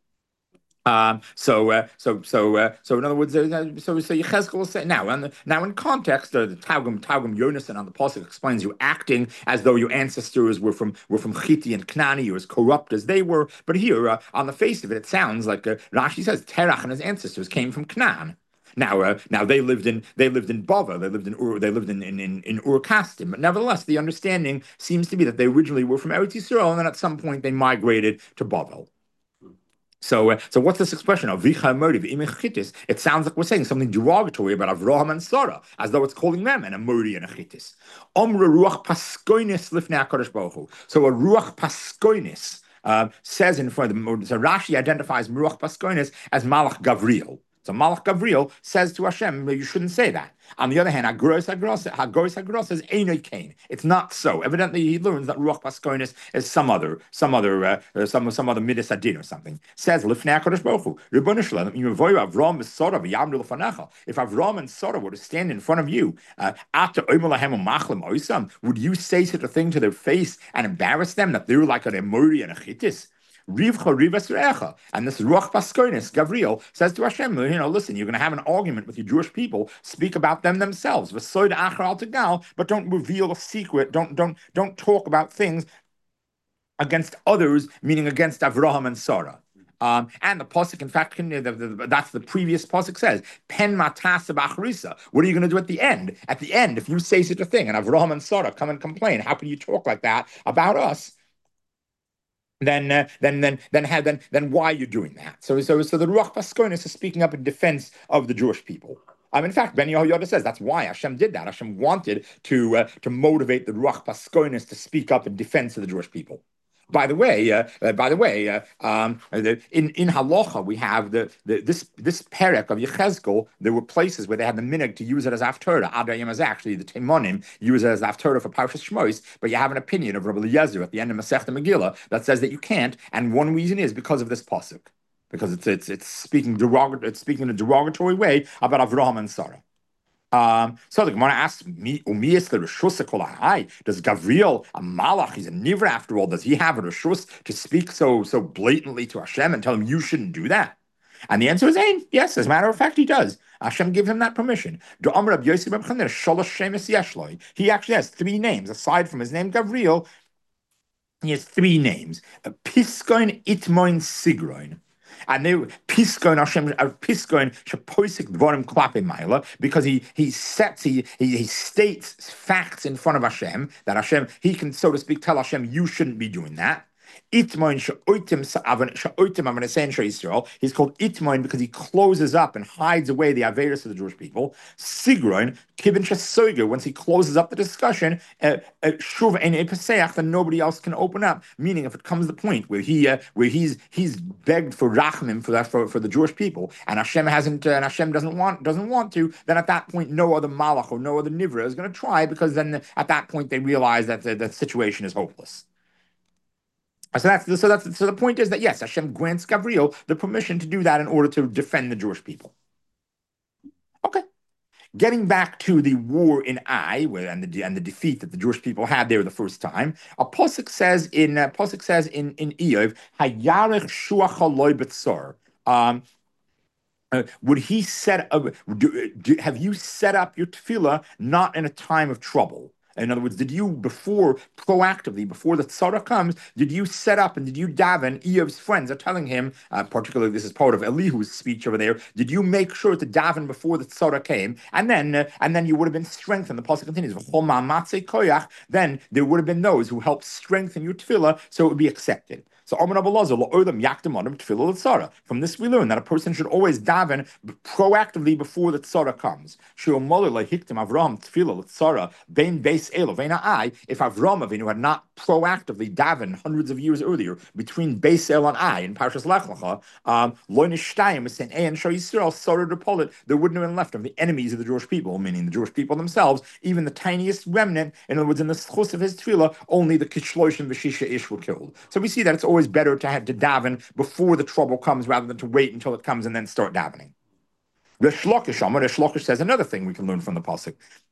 Um, so, uh, so, so, uh, so, in other words, uh, so, so Yechezkel will say now, and now in context, uh, the Targum, Targum Yonasan on the pasuk explains you acting as though your ancestors were from were from Chiti and Knani, you're as corrupt as they were. But here, uh, on the face of it, it sounds like uh, Rashi says Terach and his ancestors came from Canaan. Now, uh, now they lived in they lived in Bava, they lived in Ur, they lived in in in, in Ur Kasdim. But nevertheless, the understanding seems to be that they originally were from Eretz Yisrael, and then at some point they migrated to Bavel. So, uh, so what's this expression of vicha emori v'imech? It sounds like we're saying something derogatory about Avraham and Sarah, as though it's calling them an emori and a chitis. Omra ruach paskoinis lifnei HaKadosh Baruch Hu. So a ruach paskoinis uh, says in front of the so Rashi identifies ruach paskoinis as Malach Gavriel. So Malach Gavriel says to Hashem, you shouldn't say that. On the other hand, Hagoros Hagros, Hagoros Hagros says Einoi Kain. It's not so. Evidently, he learns that Ruach Paskoinis is some other, some other, uh, some some other Midas Adin or something. Says Lifnei HaKadosh Baruch Hu, Ribono Shel Olam, Yavoyu Avram v'Sora v'Yamdu L'fanecha. If Avram and Sora were to stand in front of you, uh, after Omer Lahem u'Machlim Oisam, would you say such a thing to their face and embarrass them that they're like an Emori and a Chittis? Rivcha Rivas Recha. And this Ruach Paskoinis, Gavriel, says to Hashem, you know, listen, you're going to have an argument with your Jewish people, speak about them themselves, but don't reveal a secret, don't don't don't talk about things against others, meaning against Avraham and Sarah. Um, and the pasuk, in fact, can, the, the, that's the previous pasuk says, "Pen matasa b'achrisa." What are you going to do at the end? At the end, if you say such a thing, and Avraham and Sarah come and complain, how can you talk like that about us? Then, uh, then, then, then, have, then, then, why are you doing that? So, so, so the Ruach Paskonis is speaking up in defense of the Jewish people. Um, in fact, Ben Yehoyada says that's why Hashem did that. Hashem wanted to uh, to motivate the Ruach Paskonis to speak up in defense of the Jewish people. By the way, uh, uh, by the way, uh, um, the, in in Halacha we have the, the this this perek of Yechezkel. There were places where they had the minhag to use it as Haftarah. Adayim is actually the Timonim use it as Haftarah for Parshas Shmos. But you have an opinion of Rabbi Eliezer at the end of Masechta Megillah that says that you can't, and one reason is because of this pasuk, because it's it's it's speaking derogatory, it's speaking in a derogatory way about Avraham and Sarah. Um, so the Gemara asks, "Me, does Gavriel, a malach, he's a nivra after all, does he have a reshus to speak so so blatantly to Hashem and tell him you shouldn't do that?" And the answer is, "Ain, yes, as a matter of fact, he does. Hashem gives him that permission." He actually has three names aside from his name Gavriel. He has three names: Piskoin, Itmoin, Sigroin. And they Piskoin Hashem Piskoin Shapoisik Dvorim Klape Maila, because he he sets he, he he states facts in front of Hashem that Hashem he can, so to speak, tell Hashem you shouldn't be doing that. Itmoin Sha'oitim Sha'oitim, I'm going to say in Israel, he's called Itmoin because he closes up and hides away the Averis of the Jewish people. Sigroin, Kibin Shasoiger, once he closes up the discussion, Shuv Ein Epeseach, then nobody else can open up. Meaning, if it comes to the point where he uh, where he's he's begged for Rachmim for that for, for the Jewish people, and Hashem hasn't uh, and Hashem doesn't want doesn't want to, then at that point no other Malach or no other Nivra is going to try, because then at that point they realize that the, the situation is hopeless. So that's so that's so the point is that yes, Hashem grants Gavriel the permission to do that in order to defend the Jewish people. Okay, getting back to the war in Ai, where and the and the defeat that the Jewish people had there the first time, a pasuk says in uh, pasuk says in in Eov, Hayarech shuach haloi betzor. Um, uh, would he set up? Do, do, have you set up your tefillah not in a time of trouble? In other words, did you before proactively before the tzara comes, did you set up and did you daven? Eov's friends are telling him, uh, particularly this is part of Elihu's speech over there. Did you make sure to daven before the tzara came, and then uh, and then you would have been strengthened? The pasuk continues, then there would have been those who helped strengthen your tefillah, so it would be accepted. So from this we learn that a person should always daven proactively before the tzara comes. If Avram Avinu had not proactively davened hundreds of years earlier between Beis El and Ai in Parshas Lech Lecha, um, there wouldn't have been left of the enemies of the Jewish people, meaning the Jewish people themselves, even the tiniest remnant. In other words, in the schus of his tefillah, only the Kishloshim V'Shisha Ish were killed. So we see that it's always better to have to daven before the trouble comes rather than to wait until it comes and then start davening. The Shlokish Amar, the Shlokish says another thing we can learn from the pasuk.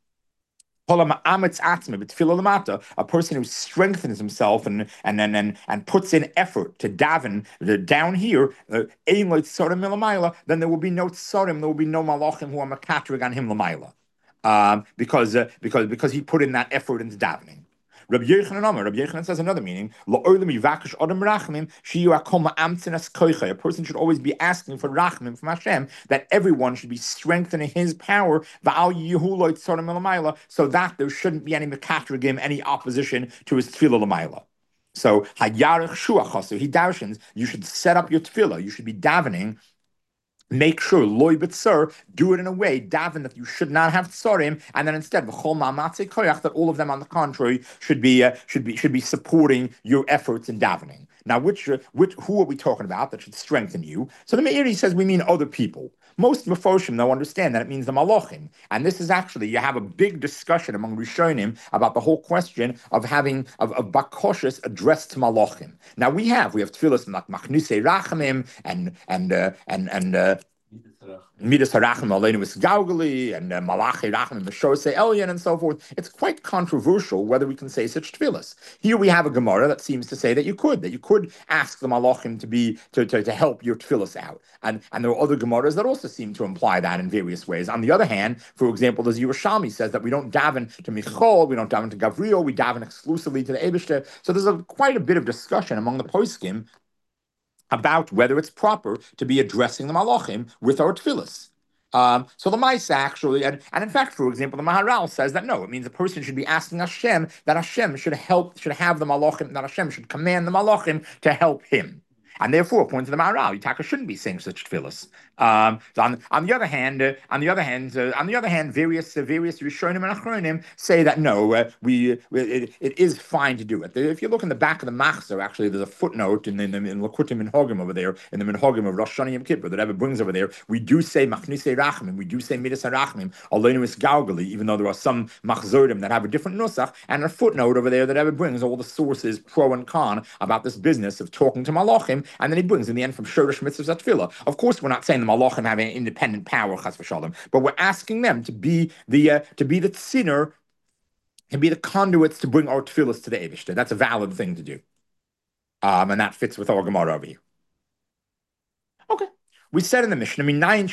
A person who strengthens himself and and and and, and puts in effort to daven down here, uh, then there will be no tsarim, there will be no malachim who are makatrig on him lamaila, um, because uh, because because he put in that effort into davening. Rabbi Yochanan Amar, Rabbi Yochanan says another meaning. A person should always be asking for rachmim from Hashem, that everyone should be strengthening his power, so that there shouldn't be any mekatrigim, any opposition to his tefillah l'mayla. So hayarich shuachasu, he darshins, you should set up your tefillah, you should be davening. Make sure, loy b'tzar, do it in a way, daven that you should not have tsarim, and then instead, v'chol ma'amatze koyach, that all of them, on the contrary, should be uh, should be should be supporting your efforts in davening. Now, which uh, which who are we talking about that should strengthen you? So the Meiri says we mean other people. Most Mefoshim, though, understand that it means the Malachim. And this is actually, you have a big discussion among Rishonim about the whole question of having, of, of Bakoshes addressed to Malachim. Now we have, we have tefillas like Machnusei Rachamim and, and, uh, and, and, uh, Midas Harachim Aleinu Misgaugali and Malachi Rachim B'Shosei Elyon and so forth. It's quite controversial whether we can say such tefillas. Here we have a Gemara that seems to say that you could, that you could ask the Malachim to be to, to, to help your tefillas out. And, and there are other Gemaras that also seem to imply that in various ways. On the other hand, for example, the Yerushalmi says that we don't daven to Michal, we don't daven to Gavriel, we daven exclusively to the Eibishter. So there's a, quite a bit of discussion among the poskim about whether it's proper to be addressing the malachim with our tefillas. Um, so the Maisa actually, and, and in fact, for example, the Maharal says that no, it means a person should be asking Hashem that Hashem should help, should have the malachim, that Hashem should command the malachim to help him. And therefore, according to the Maharal, Yitaka shouldn't be saying such tefillas. Um, so on, on the other hand, uh, on the other hand, uh, on the other hand, various uh, various Rishonim and Achronim say that no, uh, we uh, it, it is fine to do it. If you look in the back of the Machzor, actually, there's a footnote in in, in Lakutim Minhagim over there, in the Minhagim of Rosh Hashanah Yom Kippur that Rebbe brings over there. We do say Machnusei Rachmim, we do say Midas Harachmim, Aleinu Misgaugali, even though there are some Machzorim that have a different nusach, and a footnote over there that Rebbe brings all the sources pro and con about this business of talking to Malachim. And then he brings in the end from Shorish Mitzvah Tefillah. Of course, we're not saying the Malachim have an independent power, Chas v'Shalom, but we're asking them to be the uh, to be the tzinner and be the conduits to bring our tefillahs to the Eibishter. That's a valid thing to do, um, and that fits with our Gemara over here. Okay. We said in the Mishnah,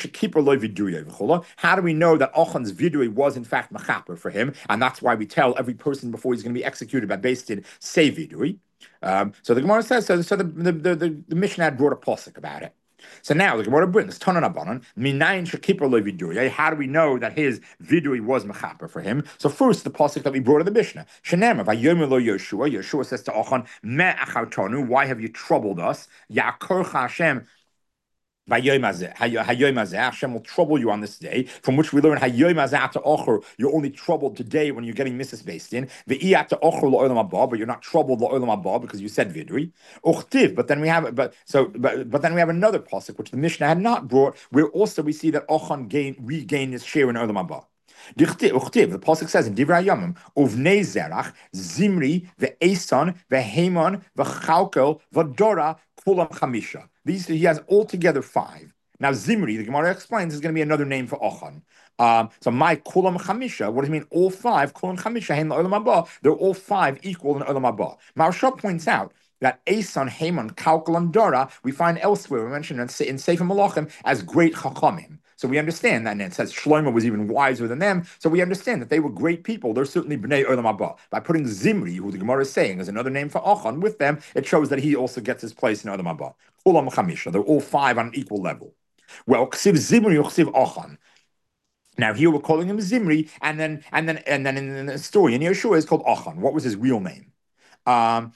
how do we know that Ochan's vidui was in fact machaper for him, and that's why we tell every person before he's going to be executed by Beis Din, say vidui. Um, so the Gemara says, so, so the, the, the, the, the Mishnah had brought a pasuk about it. So now the Gemara brings Tanan Abanon, Minayin Shekipar Lo Vidui. How do we know that his vidui was mechaper for him? So first, the pasuk that we brought in the Mishnah, Shenema Vayomer Lo Yoshua. Yoshua says to Ochan, Me Achartanu, why have you troubled us? Yakorcha Hashem. Hashem will trouble you on this day, from which we learn you're only troubled today when you're getting Missus Beis Din, but you're not troubled because you said vidri. But then we have but so but, but then we have another pasuk which the Mishnah had not brought, where also we see that Ochan gain regained his share in Olam Haba. The pasuk says in Divrei Yamim, Uvnei Zerach, Zimri, ve'Esan, ve'Heman, ve'Chalkel, ve'Dora, Kulam Chamisha. These he has altogether five. Now Zimri, the Gemara explains, is going to be another name for Ochan. Um, so my Kulam Chamisha, what does it mean? All five Kulam Chamisha in the Olam Haba. They're all five equal in Olam Haba. Maharsha points out that Esan, Heman, Kalkal, and Dora we find elsewhere. We mentioned in, in Sefer Malachim as great Chachamim. So we understand that, and it says Shlomo was even wiser than them. So we understand that they were great people. They're certainly Bnei Olam Haba. By putting Zimri, who the Gemara is saying is another name for Achan, with them, it shows that he also gets his place in Olam Haba. Ulam Chamisha. They're all five on an equal level. Well, Ksiv Zimri or Ksiv Achan. Now here we're calling him Zimri, and then and then and then in the story in Yeshua is called Achan. What was his real name? Um,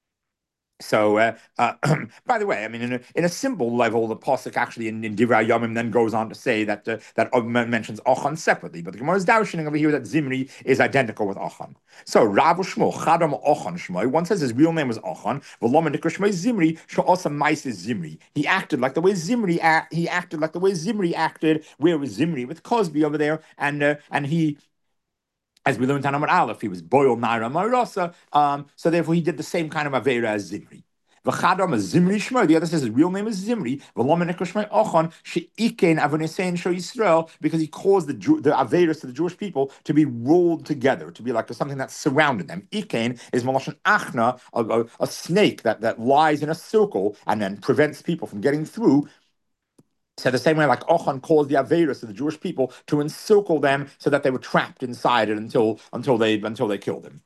So, uh, uh, by the way, I mean, in a, in a simple level, the pasuk actually in, in Divrei Yomim then goes on to say that uh, that uh, mentions Achan separately, but the Gemara is dashing over here that Zimri is identical with Achan. So, Rav Shmuel Chadam Achan Shmoi. One says his real name was Achan. V'lomen Nikra Shmoi Zimri. She'osa Ma'ases Zimri. He acted like the way Zimri act, He acted like the way Zimri acted. Where was Zimri with Cosby over there? And uh, and he. As we learned on Amar Aleph, he was boil naira marasa, um, so therefore he did the same kind of avera as Zimri. V'chadam is Zimri Shmo. The other says his real name is Zimri. V'lomen Shmei Ochan she'ikein avonesein sho Yisrael, because he caused the the averas to the Jewish people to be rolled together, to be like something that surrounded them. Ikein is malashon achna, a, a, a snake that that lies in a circle and then prevents people from getting through. So the same way, like Ochan caused the Averis of the Jewish people to encircle them so that they were trapped inside it until until they until they killed him.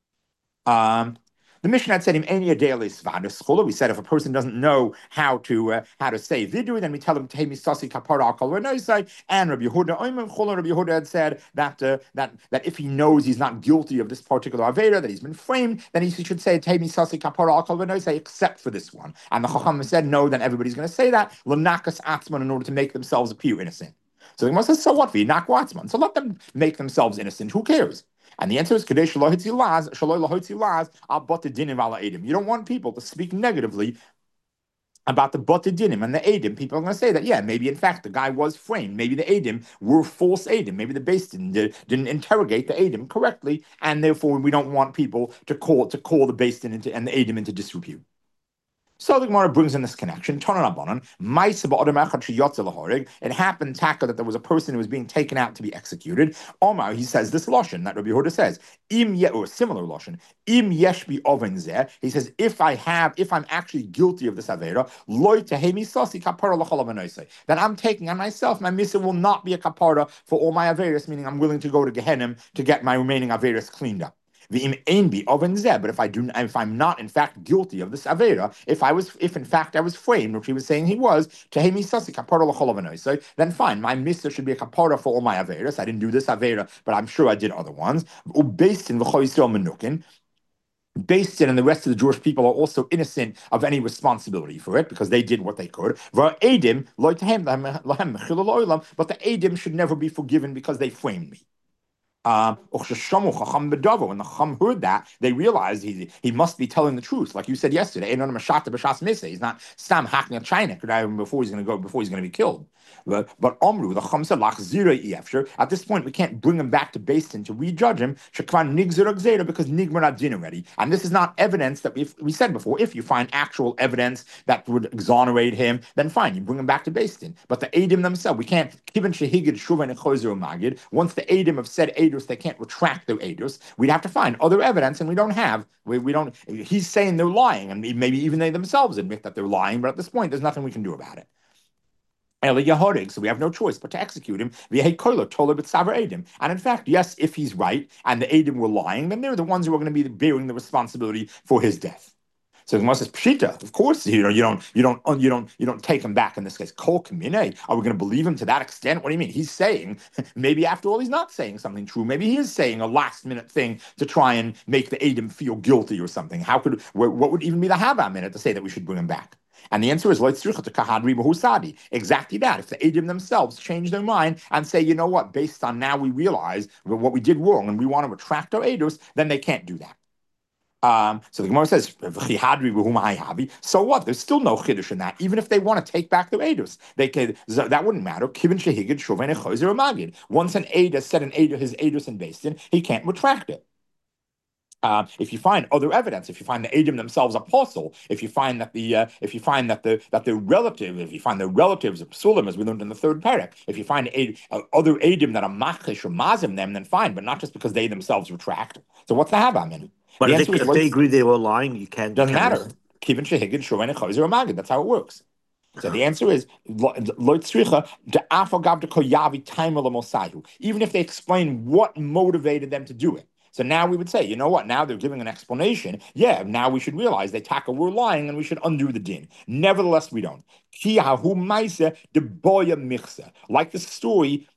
Um, the Mishnah had said him any a daily svada. We said if a person doesn't know how to uh, how to say vidu, then we tell him tehmi sasi kapara akal v'noisai. And Rabbi Yehuda Oimim Chola Rabbi Yehuda had said that uh, that that if he knows he's not guilty of this particular avera, that he's been framed, then he should say tehmi sasi kapara akal v'noisai, except for this one. And the Chacham said no, then everybody's going to say that l'nakas atzman in order to make themselves appear innocent. So the Gemara says, so what? V'nak atzman. So let them make themselves innocent. Who cares? And the answer is Kadesh Shelo Hitzi Laz, Shelo Lahotzi Laz, Al Bata Dinim Ala Edim. You don't want people to speak negatively about the Bata Dinim and the Edim. People are going to say that, yeah, maybe in fact the guy was framed. Maybe the Edim were false Edim. Maybe the base didn't, didn't interrogate the Edim correctly, and therefore we don't want people to call to call the base into and the Edim into disrepute. So the Gemara brings in this connection. It happened, Taka, that there was a person who was being taken out to be executed. Omar, he says this lashon that Rabbi Yehuda says, im ye, or similar lashon, im yeshbi oven zeh. He says, if I have, if I'm actually guilty of this avera, loy tehemi sasi kapara l'chol v'noisei, that I'm taking on myself, my misa will not be a kapara for all my averas, meaning I'm willing to go to Gehenim to get my remaining averas cleaned up. But if I do, if I'm not in fact guilty of this avera, if I was, if in fact I was framed, which he was saying he was, then fine, my mitzvah should be a kapara for all my averas. I didn't do this avera, but I'm sure I did other ones. Based in Based in and the rest of the Jewish people are also innocent of any responsibility for it because they did what they could. But the Edim should never be forgiven because they framed me. Um, when the Chacham heard that, they realized he he must be telling the truth, like you said yesterday. He's not Stam hacking a China before he's going to go before he's going to be killed. But but Omru, the Chacham said, at this point we can't bring him back to Beis Din to rejudge him because nigmar not din already. And this is not evidence that we we said before. If you find actual evidence that would exonerate him, then fine, you bring him back to Beis Din. But the Eidim themselves, we can't. Once the Eidim have said Eidim, they can't retract their edus. We'd have to find other evidence, and we don't have. We, we don't. He's saying they're lying, and maybe even they themselves admit that they're lying. But at this point, there's nothing we can do about it. So we have no choice but to execute him. And in fact, yes, if he's right and the Eidim were lying, then they're the ones who are going to be bearing the responsibility for his death. So the Gemara says, Pshita, of course, you know, you don't, you don't, you don't, you don't take him back in this case. Kol kamine, are we going to believe him to that extent? What do you mean? He's saying, maybe after all, he's not saying something true. Maybe he is saying a last minute thing to try and make the Eidim feel guilty or something. How could, what would even be the Hava minute to say that we should bring him back? And the answer is exactly that. If the Eidim themselves change their mind and say, you know what, based on now we realize what we did wrong and we want to retract our Eidos, then they can't do that. Um, so the Gemara says, so what? There's still no chiddush in that. Even if they want to take back their edus, they could. That wouldn't matter. Once an Eid has said an Eid his edus in Beis Din, he can't retract it. Uh, if you find other evidence, if you find the Eidim themselves apostle, if you find that the uh, if you find that the that their relative, if you find their relatives of Psulim, as we learned in the third parak, if you find a, uh, other Eidim that are machish or mazim them, then fine, but not just because they themselves retract. So what's the hava in? But the if, they, if they agree they were lying, you can't. Doesn't you can't matter. Kivin shehigid shuvin echozer magid. That's how it works. So the answer is lo tzricha de'afagav dekoyavi timer lemosayu. Even if they explain what motivated them to do it. So now we would say, you know what? Now they're giving an explanation. Yeah, now we should realize they taka we're lying and we should undo the din. Nevertheless, we don't. Ki hahu maisa de boya michsa. Like the story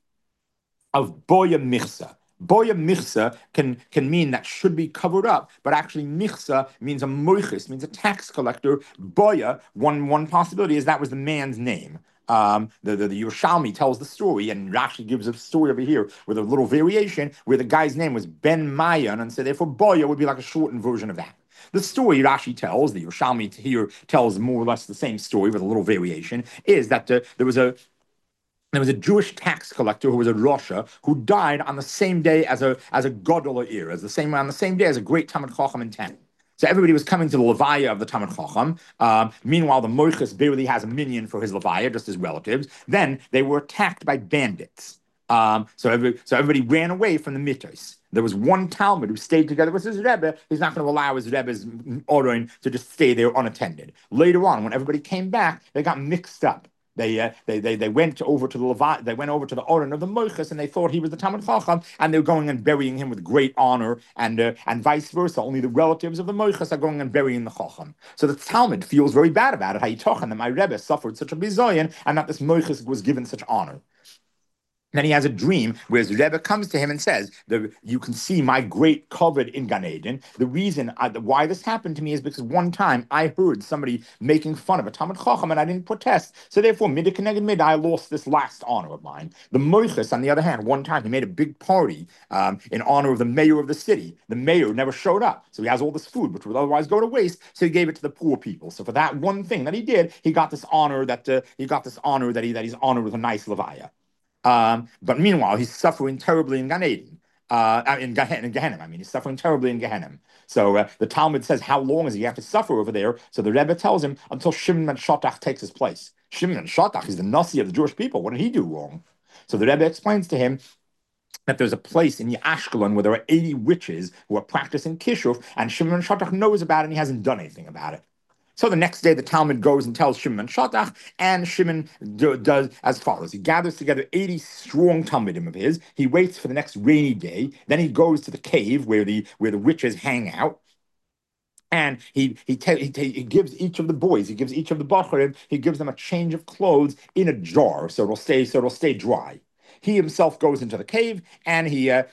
of boya michsa. Boya michsa can, can mean that should be covered up, but actually michsa means a moichis, means a tax collector. Boya, one, one possibility is that was the man's name. Um, the, the, the Yerushalmi tells the story, and Rashi gives a story over here with a little variation where the guy's name was Ben Mayan, and so therefore Boya would be like a shortened version of that. The story Rashi tells, the Yerushalmi here tells more or less the same story with a little variation, is that uh, there was a There was a Jewish tax collector who was a Rosha who died on the same day as a as a Gadol Ir, as the same on the same day as a great Talmid Chacham in town. So everybody was coming to the Levaya of the Talmid Chacham. Um, meanwhile, the Moichas barely has a minion for his Levaya, just his relatives. Then they were attacked by bandits. Um, so, every, so everybody ran away from the mitos. There was one Talmud who stayed together with his Rebbe. He's not going to allow his Rebbe's ordering to just stay there unattended. Later on, when everybody came back, they got mixed up. They, uh, they they they went over to the Levi, they went over to the Oren of the Moichas, and they thought he was the Talmid Chacham, and they're going and burying him with great honor, and uh, and vice versa. Only the relatives of the Moichas are going and burying the Chacham. So the Talmud feels very bad about it. How you talking that my Rebbe suffered such a bizoyan, and that this Moichas was given such honor. Then he has a dream where his Rebbe comes to him and says, the, you can see my great covet in Gan Eden. The reason I, the, why this happened to me is because one time I heard somebody making fun of a Talmid Chacham and I didn't protest. So therefore, midah keneged midah, I lost this last honor of mine. The Moichas, on the other hand, one time he made a big party um, in honor of the mayor of the city. The mayor never showed up. So he has all this food, which would otherwise go to waste. So he gave it to the poor people. So for that one thing that he did, he got this honor that uh, he got this honor that he that he's honored with a nice levaya. Um, but meanwhile, he's suffering terribly in Gan Eden, uh, in, Gehen, in Gehenna. I mean, he's suffering terribly in Gehenna. So uh, the Talmud says, how long does he have to suffer over there? So the Rebbe tells him, until Shimon ben Shotach takes his place. Shimon ben Shotach is the Nasi of the Jewish people. What did he do wrong? So the Rebbe explains to him that there's a place in Ashkelon where there are eighty witches who are practicing Kishuf, and Shimon ben Shotach knows about it, and he hasn't done anything about it. So the next day, the Talmud goes and tells Shimon ben Shatach, and Shimon do, does as follows. He gathers together eighty strong Talmudim of his. He waits for the next rainy day. Then he goes to the cave where the where the witches hang out. And he he, he, he gives each of the boys, he gives each of the bacharim, he gives them a change of clothes in a jar, so it'll stay so it'll stay dry. He himself goes into the cave, and he uh,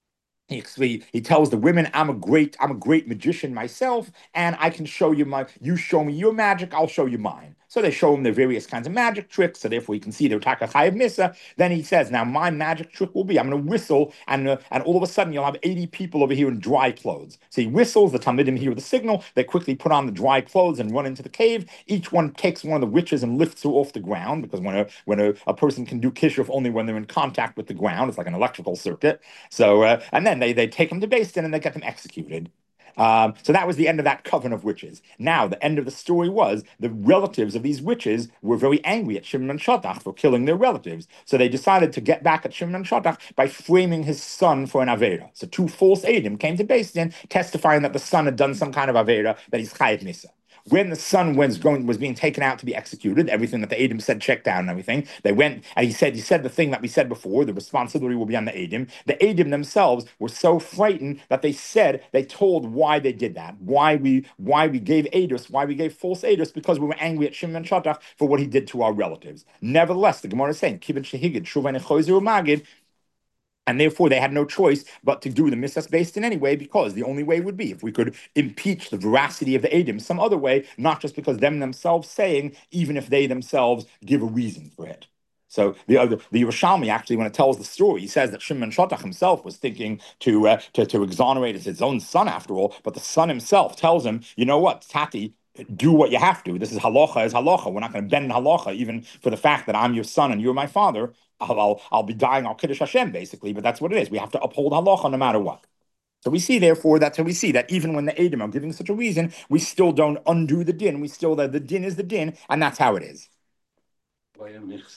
He, he tells the women, I'm a great, I'm a great magician myself, and I can show you my, you show me your magic, I'll show you mine. So they show him their various kinds of magic tricks, so therefore he can see their taka chayiv misa. Then he says, now my magic trick will be, I'm going to whistle, and uh, and all of a sudden you'll have eighty people over here in dry clothes. So he whistles, the Talmidim hear the signal, they quickly put on the dry clothes and run into the cave. Each one takes one of the witches and lifts her off the ground, because when a when a, a person can do kishuf only when they're in contact with the ground, it's like an electrical circuit. So, uh, and then they, they take them to Beis Din and they get them executed. Um, so that was the end of that coven of witches. Now, the end of the story was the relatives of these witches were very angry at Shimon ben Shatach for killing their relatives. So they decided to get back at Shimon ben Shatach by framing his son for an Avera. So two false Eidim came to Beis Din testifying that the son had done some kind of Avera, that he's Chayiv Misa. When the son was going was being taken out to be executed, everything that the Eidim said checked out and everything, they went and he said he said the thing that we said before, the responsibility will be on the Eidim. The Eidim themselves were so frightened that they said they told why they did that, why we why we gave Eidos, why we gave false Eidos, because we were angry at Shimon ben Shatach for what he did to our relatives. Nevertheless, the Gemara is saying, Kibin Shehigid, Shuvain Choizer Magid. And therefore, they had no choice but to do the Misas Beis Din anyway, because the only way would be if we could impeach the veracity of the Eidim some other way, not just because them themselves saying, even if they themselves give a reason for it. So the other, the Yerushalmi actually, when it tells the story, he says that Shimon ben Shatach himself was thinking to, uh, to to exonerate as his own son after all, but the son himself tells him, you know what, Tati, do what you have to. This is halacha is halacha. We're not going to bend halacha even for the fact that I'm your son and you're my father. I'll, I'll, I'll be dying al Kiddush Hashem, basically, but that's what it is. We have to uphold halacha no matter what. So we see, therefore, that's how we see that even when the Eidim are giving such a reason, we still don't undo the din. We still, the, the din is the din, and that's how it is.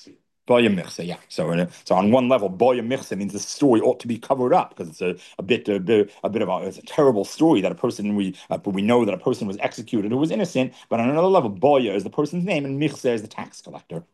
Boya Mirza, yeah. So, uh, so on one level, Boya Mirza means the story ought to be covered up because it's a, a bit, a bit, a bit of a, it's a terrible story that a person we, uh, but we know that a person was executed who was innocent. But on another level, Boya is the person's name and Mirza is the tax collector.